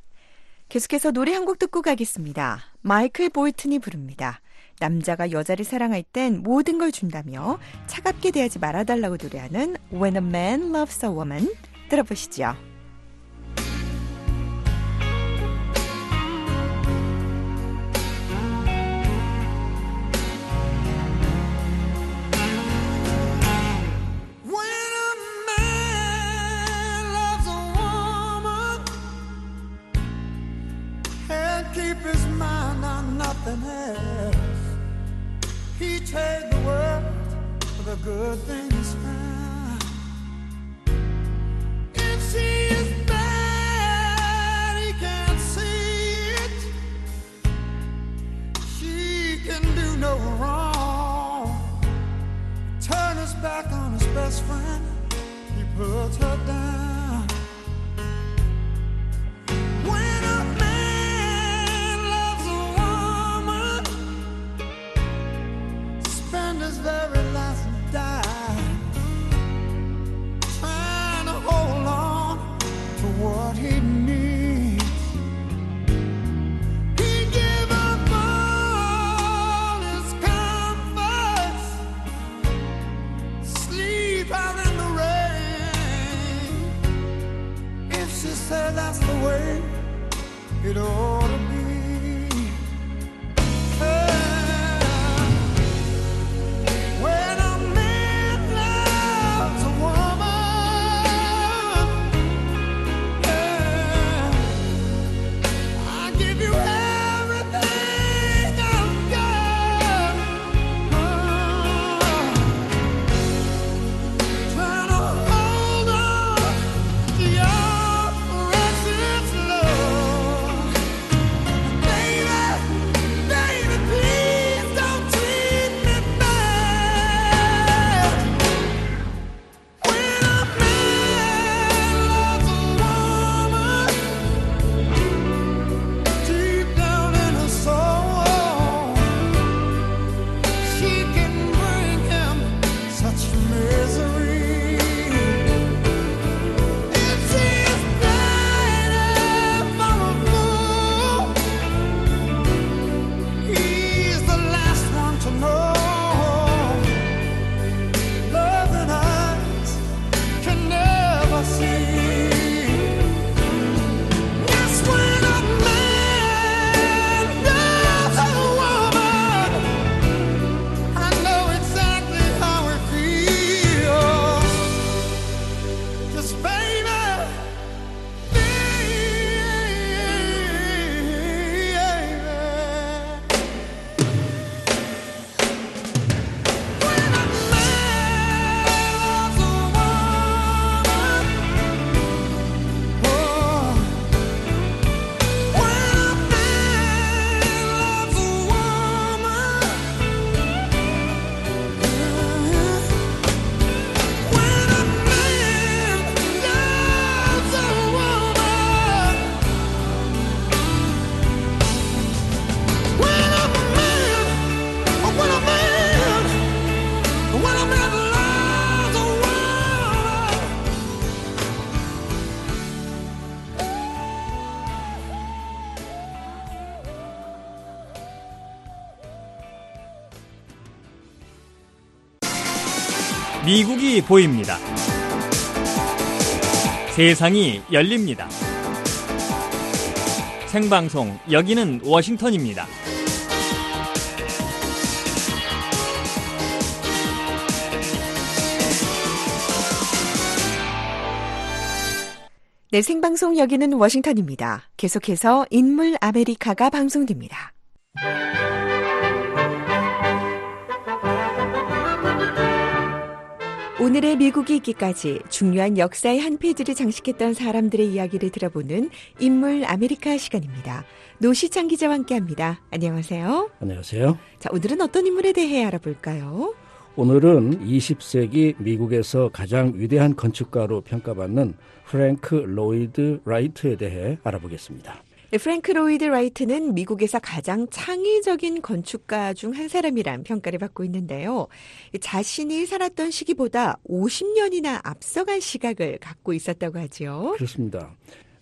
Speaker 3: 계속해서 노래 한 곡 듣고 가겠습니다. 마이클 볼튼이 부릅니다. 남자가 여자를 사랑할 땐 모든 걸 준다며 차갑게 대하지 말아달라고 노래하는 When a Man Loves a Woman 들어보시죠.
Speaker 8: He trade the world for the good things found. If she is bad, he can't see it. She can do no wrong. Turn his back on his best friend. He puts her down. That's the way it ought to be. Hey, when a man loves a woman, hey, I give you everything I've got. Oh, trying to hold on to your
Speaker 1: 미국이 보입니다. 세상이 열립니다. 생방송, 여기는 워싱턴입니다.
Speaker 3: 네, 생방송 여기는 워싱턴입니다. 계속해서 인물 아메리카가 방송됩니다. 오늘의 미국이 있기까지 중요한 역사의 한 페이지를 장식했던 사람들의 이야기를 들어보는 인물 아메리카 시간입니다. 노시창 기자와 함께합니다. 안녕하세요.
Speaker 9: 안녕하세요.
Speaker 3: 자, 오늘은 어떤 인물에 대해 알아볼까요?
Speaker 9: 오늘은 이십 세기 미국에서 가장 위대한 건축가로 평가받는 프랭크 로이드 라이트에 대해 알아보겠습니다.
Speaker 3: 네, 프랭크 로이드 라이트는 미국에서 가장 창의적인 건축가 중 한 사람이란 평가를 받고 있는데요. 자신이 살았던 시기보다 오십 년이나 앞서간 시각을 갖고 있었다고 하죠.
Speaker 9: 그렇습니다.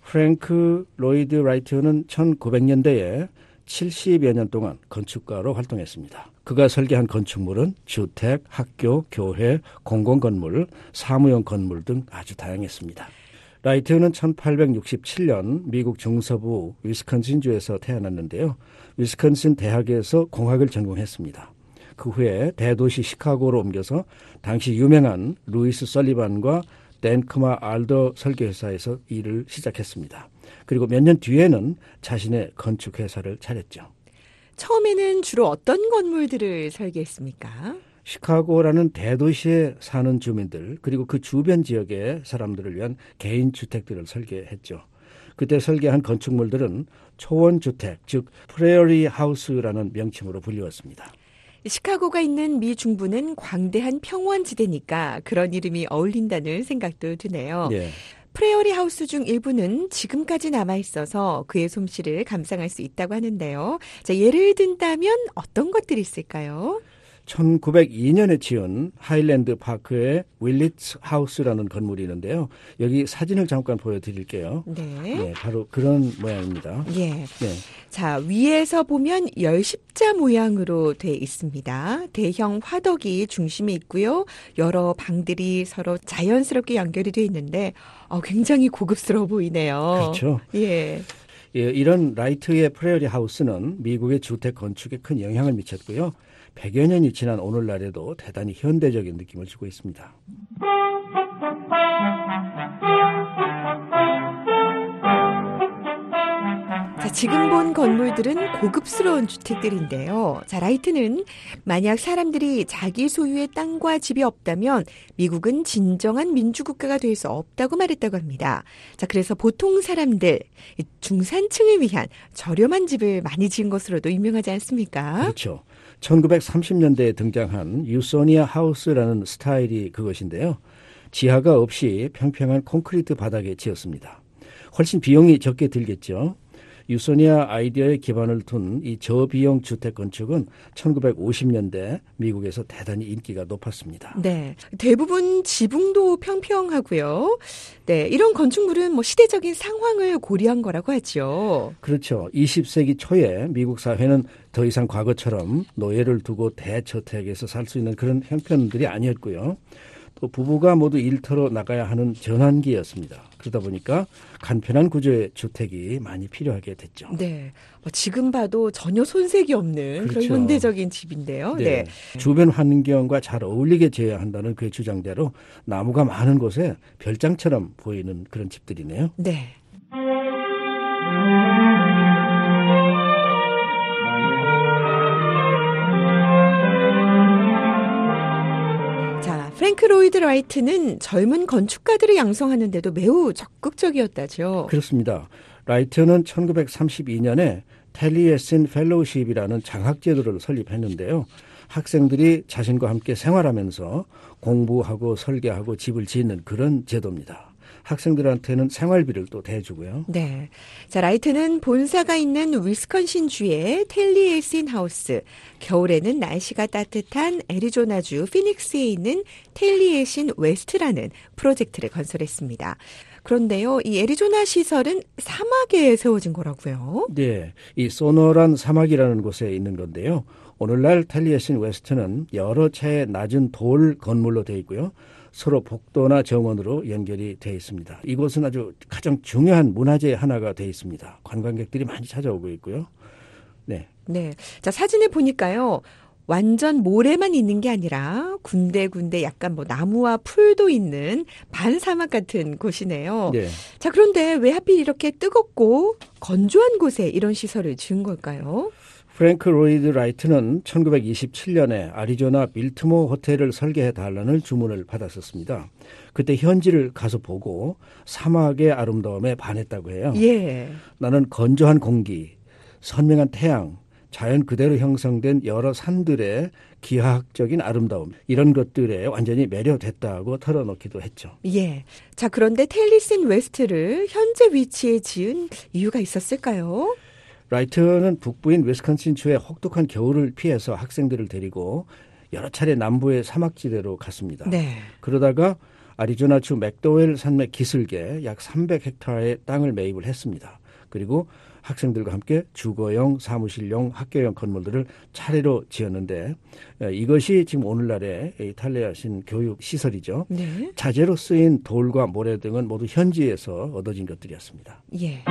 Speaker 9: 프랭크 로이드 라이트는 천구백 년대에 칠십여 년 동안 건축가로 활동했습니다. 그가 설계한 건축물은 주택, 학교, 교회, 공공건물, 사무용 건물 등 아주 다양했습니다. 라이트는 천팔백육십칠 년 미국 중서부 위스콘신주에서 태어났는데요. 위스콘신 대학에서 공학을 전공했습니다. 그 후에 대도시 시카고로 옮겨서 당시 유명한 루이스 설리반과 댄크마 알더 설계회사에서 일을 시작했습니다. 그리고 몇 년 뒤에는 자신의 건축회사를 차렸죠.
Speaker 3: 처음에는 주로 어떤 건물들을 설계했습니까?
Speaker 9: 시카고라는 대도시에 사는 주민들 그리고 그 주변 지역의 사람들을 위한 개인 주택들을 설계했죠. 그때 설계한 건축물들은 초원주택, 즉 프레어리 하우스라는 명칭으로 불리웠습니다.
Speaker 3: 시카고가 있는 미 중부는 광대한 평원지대니까 그런 이름이 어울린다는 생각도 드네요.
Speaker 9: 네.
Speaker 3: 프레어리 하우스 중 일부는 지금까지 남아있어서 그의 솜씨를 감상할 수 있다고 하는데요. 자, 예를 든다면 어떤 것들이 있을까요?
Speaker 9: 천구백이 년에 지은 하일랜드 파크의 윌리츠 하우스라는 건물이 있는데요. 여기 사진을 잠깐 보여드릴게요.
Speaker 3: 네.
Speaker 9: 네, 바로 그런 모양입니다.
Speaker 3: 예.
Speaker 9: 네.
Speaker 3: 자, 위에서 보면 열십자 모양으로 돼 있습니다. 대형 화덕이 중심에 있고요. 여러 방들이 서로 자연스럽게 연결이 돼 있는데 어, 굉장히 고급스러워 보이네요.
Speaker 9: 그렇죠.
Speaker 3: 예.
Speaker 9: 예, 이런 라이트의 프레어리 하우스는 미국의 주택 건축에 큰 영향을 미쳤고요. 백여 년이 지난 오늘날에도 대단히 현대적인 느낌을 주고 있습니다.
Speaker 3: 자, 지금 본 건물들은 고급스러운 주택들인데요. 자, 라이트는 만약 사람들이 자기 소유의 땅과 집이 없다면 미국은 진정한 민주국가가 될 수 없다고 말했다고 합니다. 자, 그래서 보통 사람들, 중산층을 위한 저렴한 집을 많이 지은 것으로도 유명하지 않습니까?
Speaker 9: 그렇죠. 천구백삼십 년대에 등장한 유소니아 하우스라는 스타일이 그것인데요. 지하가 없이 평평한 콘크리트 바닥에 지었습니다. 훨씬 비용이 적게 들겠죠. 유소니아 아이디어에 기반을 둔 이 저비용 주택 건축은 천구백오십 년대 미국에서 대단히 인기가 높았습니다.
Speaker 3: 네, 대부분 지붕도 평평하고요. 네, 이런 건축물은 뭐 시대적인 상황을 고려한 거라고 하죠.
Speaker 9: 그렇죠. 이십 세기 초에 미국 사회는 더 이상 과거처럼 노예를 두고 대저택에서 살 수 있는 그런 형편들이 아니었고요. 또 부부가 모두 일터로 나가야 하는 전환기였습니다. 그러다 보니까 간편한 구조의 주택이 많이 필요하게 됐죠.
Speaker 3: 네, 뭐 지금 봐도 전혀 손색이 없는
Speaker 9: 그렇죠.
Speaker 3: 그런 현대적인 집인데요.
Speaker 9: 네.
Speaker 3: 네.
Speaker 9: 주변 환경과 잘 어울리게 지어야 한다는 그의 주장대로 나무가 많은 곳에 별장처럼 보이는 그런 집들이네요.
Speaker 3: 네. 프랭크 로이드 라이트는 젊은 건축가들을 양성하는 데도 매우 적극적이었다죠.
Speaker 9: 그렇습니다. 라이트는 천구백삼십이 년에 텔리에신 펠로우십이라는 장학제도를 설립했는데요. 학생들이 자신과 함께 생활하면서 공부하고 설계하고 집을 짓는 그런 제도입니다. 학생들한테는 생활비를 또 대주고요.
Speaker 3: 네. 자, 라이트는 본사가 있는 위스콘신주의 텔리에신 하우스, 겨울에는 날씨가 따뜻한 애리조나주 피닉스에 있는 텔리에신 웨스트라는 프로젝트를 건설했습니다. 그런데요, 이 애리조나 시설은 사막에 세워진 거라고요.
Speaker 9: 네, 이 소노란 사막이라는 곳에 있는 건데요. 오늘날 텔리에신 웨스트는 여러 채의 낮은 돌 건물로 되어 있고요. 서로 복도나 정원으로 연결이 되어 있습니다. 이곳은 아주 가장 중요한 문화재의 하나가 되어 있습니다. 관광객들이 많이 찾아오고 있고요. 네.
Speaker 3: 네. 자, 사진을 보니까요. 완전 모래만 있는 게 아니라 군데군데 약간 뭐 나무와 풀도 있는 반사막 같은 곳이네요.
Speaker 9: 네.
Speaker 3: 자, 그런데 왜 하필 이렇게 뜨겁고 건조한 곳에 이런 시설을 지은 걸까요?
Speaker 9: 프랭크 로이드 라이트는 천구백이십칠 년에 아리조나 빌트모 호텔을 설계해 달라는 주문을 받았었습니다. 그때 현지를 가서 보고 사막의 아름다움에 반했다고 해요.
Speaker 3: 예.
Speaker 9: 나는 건조한 공기, 선명한 태양, 자연 그대로 형성된 여러 산들의 기하학적인 아름다움, 이런 것들에 완전히 매료됐다고 털어놓기도 했죠.
Speaker 3: 예. 자, 그런데 텔리슨 웨스트를 현재 위치에 지은 이유가 있었을까요?
Speaker 9: 라이트는 북부인 위스콘신주의 혹독한 겨울을 피해서 학생들을 데리고 여러 차례 남부의 사막지대로 갔습니다.
Speaker 3: 네.
Speaker 9: 그러다가 아리조나주 맥도웰 산맥 기슭에 약 삼백 헥타르의 땅을 매입을 했습니다. 그리고 학생들과 함께 주거용, 사무실용, 학교용 건물들을 차례로 지었는데 이것이 지금 오늘날의 텔리에신 교육 시설이죠.
Speaker 3: 네.
Speaker 9: 자재로 쓰인 돌과 모래 등은 모두 현지에서 얻어진 것들이었습니다.
Speaker 3: 예.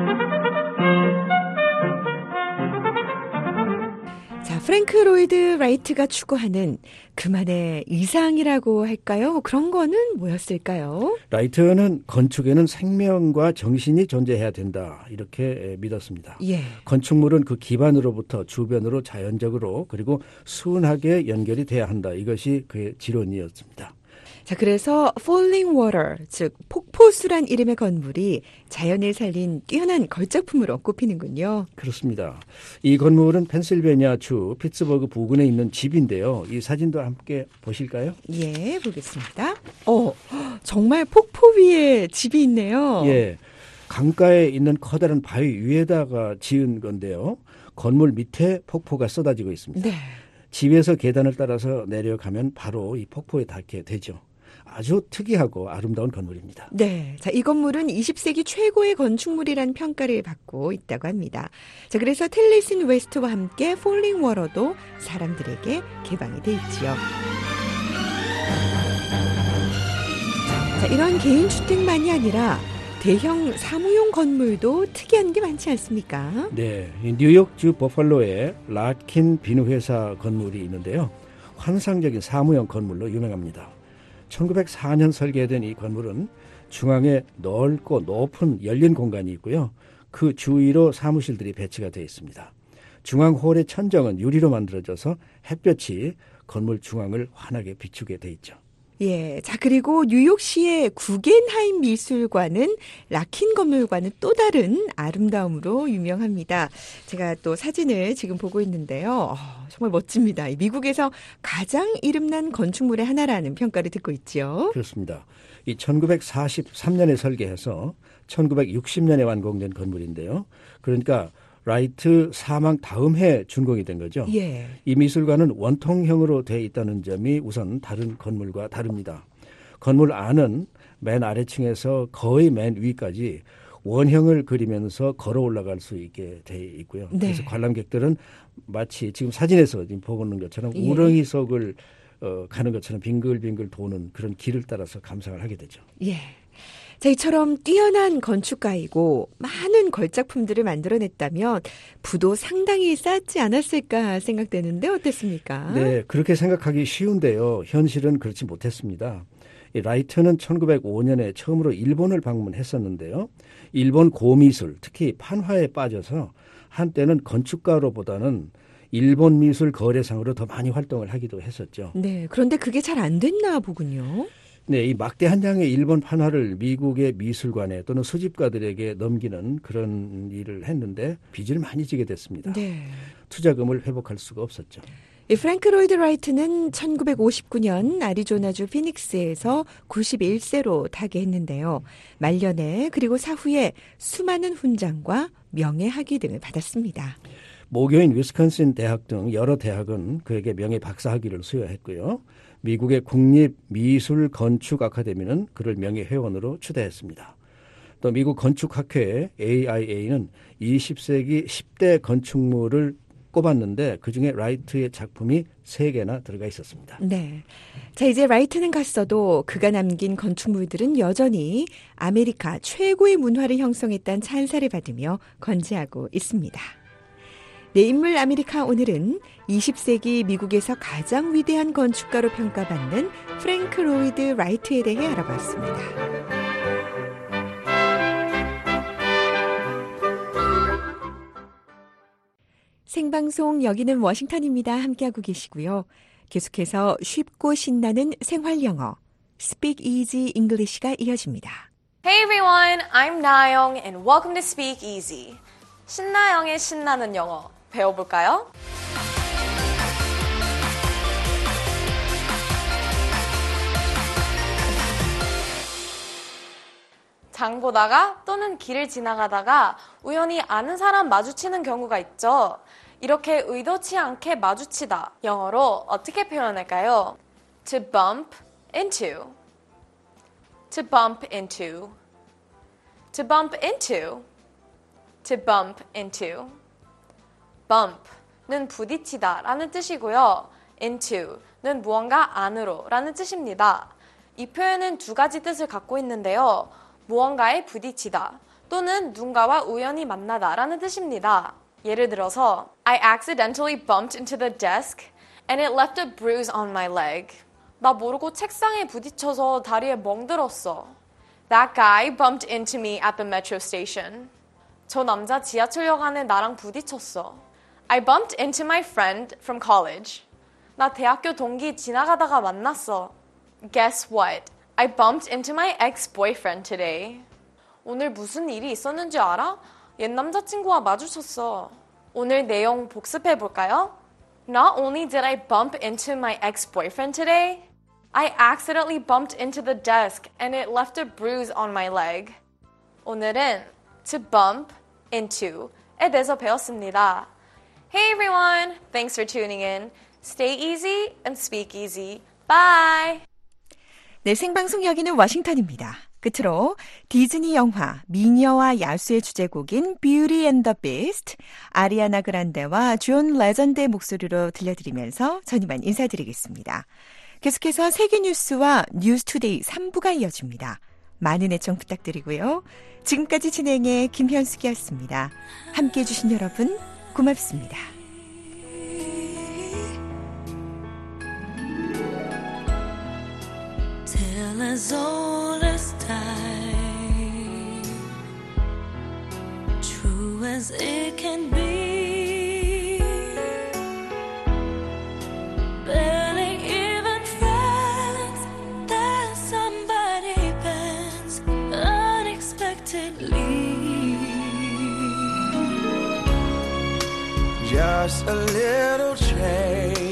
Speaker 3: 자, 프랭크 로이드 라이트가 추구하는 그만의 이상이라고 할까요? 그런 거는 뭐였을까요?
Speaker 9: 라이트는 건축에는 생명과 정신이 존재해야 된다, 이렇게 믿었습니다.
Speaker 3: 예.
Speaker 9: 건축물은 그 기반으로부터 주변으로 자연적으로 그리고 순하게 연결이 돼야 한다. 이것이 그의 지론이었습니다.
Speaker 3: 자, 그래서 Falling Water, 즉 폭포수란 이름의 건물이 자연을 살린 뛰어난 걸작품으로 꼽히는군요.
Speaker 9: 그렇습니다. 이 건물은 펜실베니아주 피츠버그 부근에 있는 집인데요. 이 사진도 함께 보실까요?
Speaker 3: 예, 보겠습니다. 어, 정말 폭포 위에 집이 있네요.
Speaker 9: 예, 강가에 있는 커다란 바위 위에다가 지은 건데요. 건물 밑에 폭포가 쏟아지고 있습니다.
Speaker 3: 네.
Speaker 9: 집에서 계단을 따라서 내려가면 바로 이 폭포에 닿게 되죠. 아주 특이하고 아름다운 건물입니다.
Speaker 3: 네. 자, 이 건물은 이십 세기 최고의 건축물이라는 평가를 받고 있다고 합니다. 자, 그래서 텔리슨 웨스트와 함께 폴링 워터도 사람들에게 개방이 돼 있지요. 자, 이런 개인 주택만이 아니라 대형 사무용 건물도 특이한 게 많지 않습니까?
Speaker 9: 네. 뉴욕주 버팔로에 라킨 비누회사 건물이 있는데요. 환상적인 사무용 건물로 유명합니다. 천구백사 년 설계된 이 건물은 중앙에 넓고 높은 열린 공간이 있고요. 그 주위로 사무실들이 배치가 되어 있습니다. 중앙홀의 천정은 유리로 만들어져서 햇볕이 건물 중앙을 환하게 비추게 돼 있죠.
Speaker 3: 예. 자, 그리고 뉴욕시의 구겐하임 미술관은 라킨 건물과는 또 다른 아름다움으로 유명합니다. 제가 또 사진을 지금 보고 있는데요. 어, 정말 멋집니다. 미국에서 가장 이름난 건축물의 하나라는 평가를 듣고 있죠.
Speaker 9: 그렇습니다. 이 천구백사십삼 년에 설계해서 천구백육십 년에 완공된 건물인데요. 그러니까 라이트 사망 다음 해 준공이 된 거죠.
Speaker 3: 예.
Speaker 9: 이 미술관은 원통형으로 되어 있다는 점이 우선 다른 건물과 다릅니다. 건물 안은 맨 아래층에서 거의 맨 위까지 원형을 그리면서 걸어 올라갈 수 있게 되어 있고요.
Speaker 3: 네.
Speaker 9: 그래서 관람객들은 마치 지금 사진에서 지금 보고 있는 것처럼
Speaker 3: 예.
Speaker 9: 우렁이 속을 어, 가는 것처럼 빙글빙글 도는 그런 길을 따라서 감상을 하게 되죠.
Speaker 3: 예. 자, 이처럼 뛰어난 건축가이고 많은 걸작품들을 만들어냈다면 부도 상당히 쌓지 않았을까 생각되는데 어땠습니까?
Speaker 9: 네, 그렇게 생각하기 쉬운데요. 현실은 그렇지 못했습니다. 이 라이트는 천구백오 년에 처음으로 일본을 방문했었는데요. 일본 고미술, 특히 판화에 빠져서 한때는 건축가로보다는 일본 미술 거래상으로 더 많이 활동을 하기도 했었죠.
Speaker 3: 네, 그런데 그게 잘 안 됐나 보군요.
Speaker 9: 네, 이 막대 한 장의 일본 판화를 미국의 미술관에 또는 수집가들에게 넘기는 그런 일을 했는데 빚을 많이 지게 됐습니다.
Speaker 3: 네.
Speaker 9: 투자금을 회복할 수가 없었죠.
Speaker 3: 이 프랭크 로이드 라이트는 천구백오십구 년 아리조나주 피닉스에서 구십일 세로 타계했는데요. 말년에 그리고 사후에 수많은 훈장과 명예학위 등을 받았습니다.
Speaker 9: 모교인 위스콘신 대학 등 여러 대학은 그에게 명예 박사학위를 수여했고요. 미국의 국립미술건축아카데미는 그를 명예회원으로 추대했습니다. 또 미국 건축학회 에이아이에이는 이십 세기 십 대 건축물을 꼽았는데 그중에 라이트의 작품이 세 개나 들어가 있었습니다.
Speaker 3: 네. 자, 이제 라이트는 갔어도 그가 남긴 건축물들은 여전히 아메리카 최고의 문화를 형성했다는 찬사를 받으며 건재하고 있습니다. 네, 인물 아메리카 오늘은 이십 세기 미국에서 가장 위대한 건축가로 평가받는 프랭크 로이드 라이트에 대해 알아봤습니다. 생방송 여기는 워싱턴입니다. 함께하고 계시고요. 계속해서 쉽고 신나는 생활 영어 Speak Easy English가 이어집니다.
Speaker 10: Hey everyone, I'm Nayoung and welcome to Speak Easy. 신나영의 신나는 영어 배워볼까요? 장 보다가 또는 길을 지나가다가 우연히 아는 사람 마주치는 경우가 있죠. 이렇게 의도치 않게 마주치다. 영어로 어떻게 표현할까요? To bump into. To bump into. To bump into. To bump into. bump는 부딪히다 라는 뜻이고요. into는 무언가 안으로 라는 뜻입니다. 이 표현은 두 가지 뜻을 갖고 있는데요. 무언가에 부딪히다 또는 누군가와 우연히 만나다 라는 뜻입니다. 예를 들어서 I accidentally bumped into the desk and it left a bruise on my leg. 나 모르고 책상에 부딪혀서 다리에 멍들었어. That guy bumped into me at the metro station. 저 남자 지하철역 안에 나랑 부딪혔어. I bumped into my friend from college. 나 대학교 동기 지나가다가 만났어. Guess what? I bumped into my ex-boyfriend today. 오늘 무슨 일이 있었는지 알아? 옛 남자친구와 마주쳤어. 오늘 내용 복습해 볼까요? Not only did I bump into my ex-boyfriend today, I accidentally bumped into the desk and it left a bruise on my leg. 오늘은 to bump into에 대해서 배웠습니다. Hey everyone, thanks for tuning in. Stay easy and speak easy. Bye!
Speaker 3: 네, 생방송 여기는 워싱턴입니다. 끝으로 디즈니 영화 미녀와 야수의 주제곡인 Beauty and the Beast, 아리아나 그란데와 존 레전드의 목소리로 들려드리면서 전 이만 인사드리겠습니다. 계속해서 세계 뉴스와 뉴스투데이 삼 부가 이어집니다. 많은 애청 부탁드리고요. 지금까지 진행의 김현숙이었습니다. 함께해 주신 여러분 고맙습니다.
Speaker 11: As old as time, true as it can be, barely even friends, that somebody bends unexpectedly.
Speaker 8: Just a little change,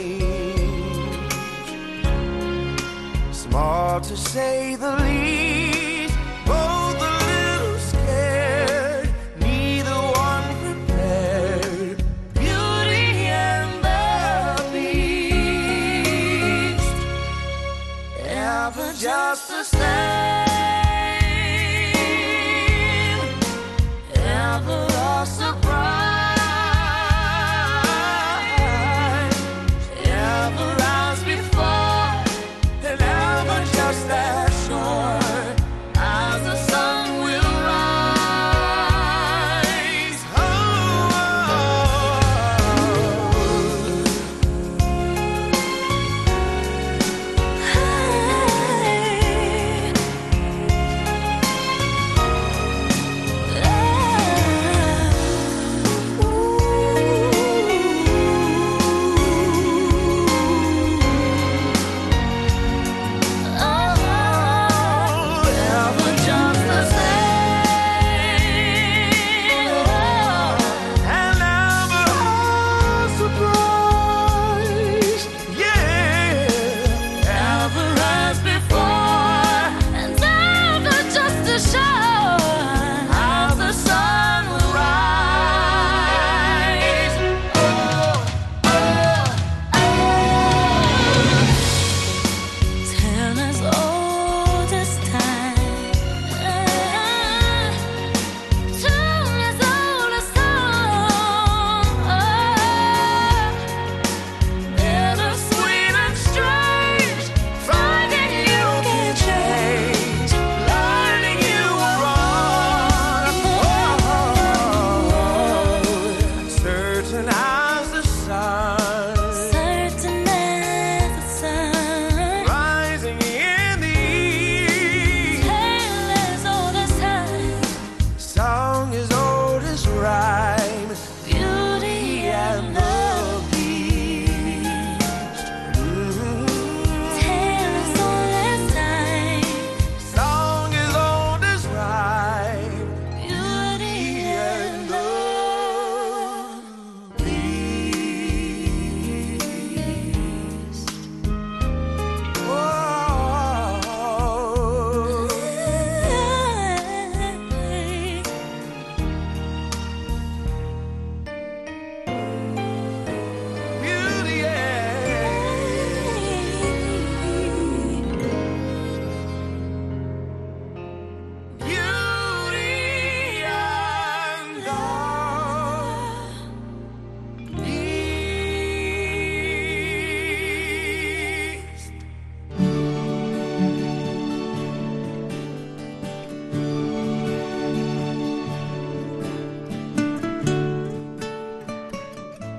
Speaker 8: small to say the least, both a little scared, neither one prepared. Beauty and the Beast, ever just the same, ever a surprise, ever as before, and ever just as sure as the sun will rise. Oh,
Speaker 11: Hey,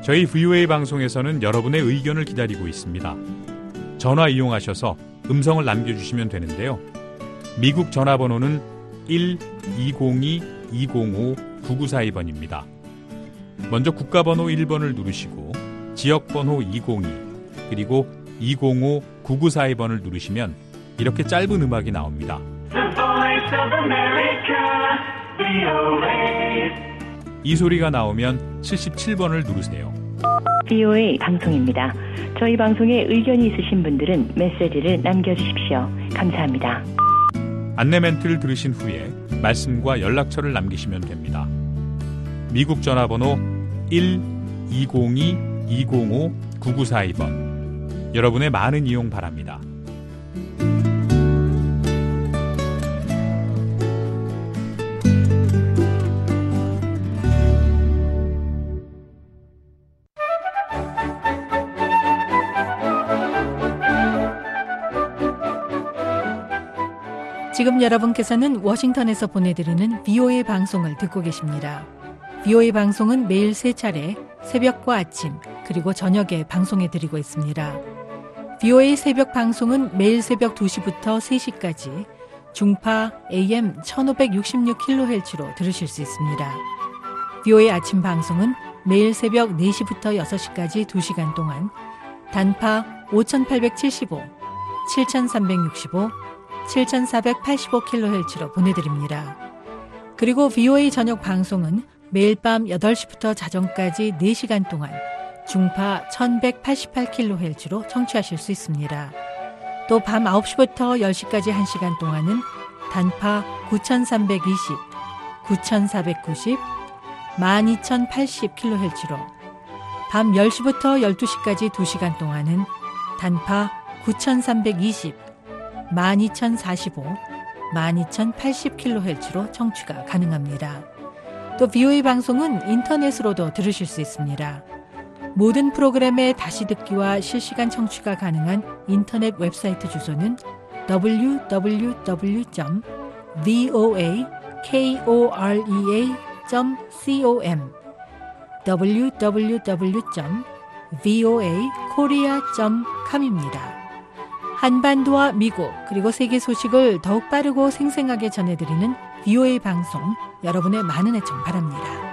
Speaker 12: 저희 브이오에이 방송에서는 여러분의 의견을 기다리고 있습니다. 전화 이용하셔서 음성을 남겨주시면 되는데요. 미국 전화번호는 일 이공이 이공오 구구사이 번입니다. 먼저 국가번호 일 번을 누르시고 지역번호 이공이 그리고 이공오 구구사이 번을 누르시면 이렇게 짧은 음악이 나옵니다. 이 소리가 나오면 칠십칠 번을 누르세요.
Speaker 13: 브이오에이 방송입니다. 저희 방송에 의견이 있으신 분들은 메시지를 남겨주십시오. 감사합니다.
Speaker 12: 안내 멘트를 들으신 후에 말씀과 연락처를 남기시면 됩니다. 미국 전화번호 일 이공이 이공오 구구사이 번. 여러분의 많은 이용 바랍니다.
Speaker 6: 지금 여러분께서는 워싱턴에서 보내드리는 브이오에이 방송을 듣고 계십니다. 브이오에이 방송은 매일 세 차례 새벽과 아침 그리고 저녁에 방송해드리고 있습니다. 브이오에이 새벽 방송은 매일 새벽 두 시부터 세 시까지 중파 에이엠 천오백육십육 킬로헤르츠로 들으실 수 있습니다. 브이오에이 아침 방송은 매일 새벽 네 시부터 여섯 시까지 두 시간 동안 단파 오천팔백칠십오, 칠천삼백육십오, 칠천사백팔십오 킬로헤르츠로 보내드립니다. 그리고 브이오에이 저녁 방송은 매일 밤 여덟 시부터 자정까지 네 시간 동안 중파 천백팔십팔 킬로헤르츠로 청취하실 수 있습니다. 또 밤 아홉 시부터 열 시까지 한 시간 동안은 단파 구천삼백이십, 구천사백구십, 만 이천팔십 킬로헤르츠로 밤 열 시부터 열두 시까지 두 시간 동안은 단파 구천삼백이십, 만 이천사십오, 만 이천팔십 킬로헤르츠로 청취가 가능합니다. 또 브이오에이 방송은 인터넷으로도 들으실 수 있습니다. 모든 프로그램의 다시 듣기와 실시간 청취가 가능한 인터넷 웹사이트 주소는 더블유 더블유 더블유 점 브이오에이 코리아 점 컴 더블유 더블유 더블유 점 브이오에이 코리아 점 컴입니다. 한반도와 미국 그리고 세계 소식을 더욱 빠르고 생생하게 전해드리는 브이오에이 방송 여러분의 많은 애청 바랍니다.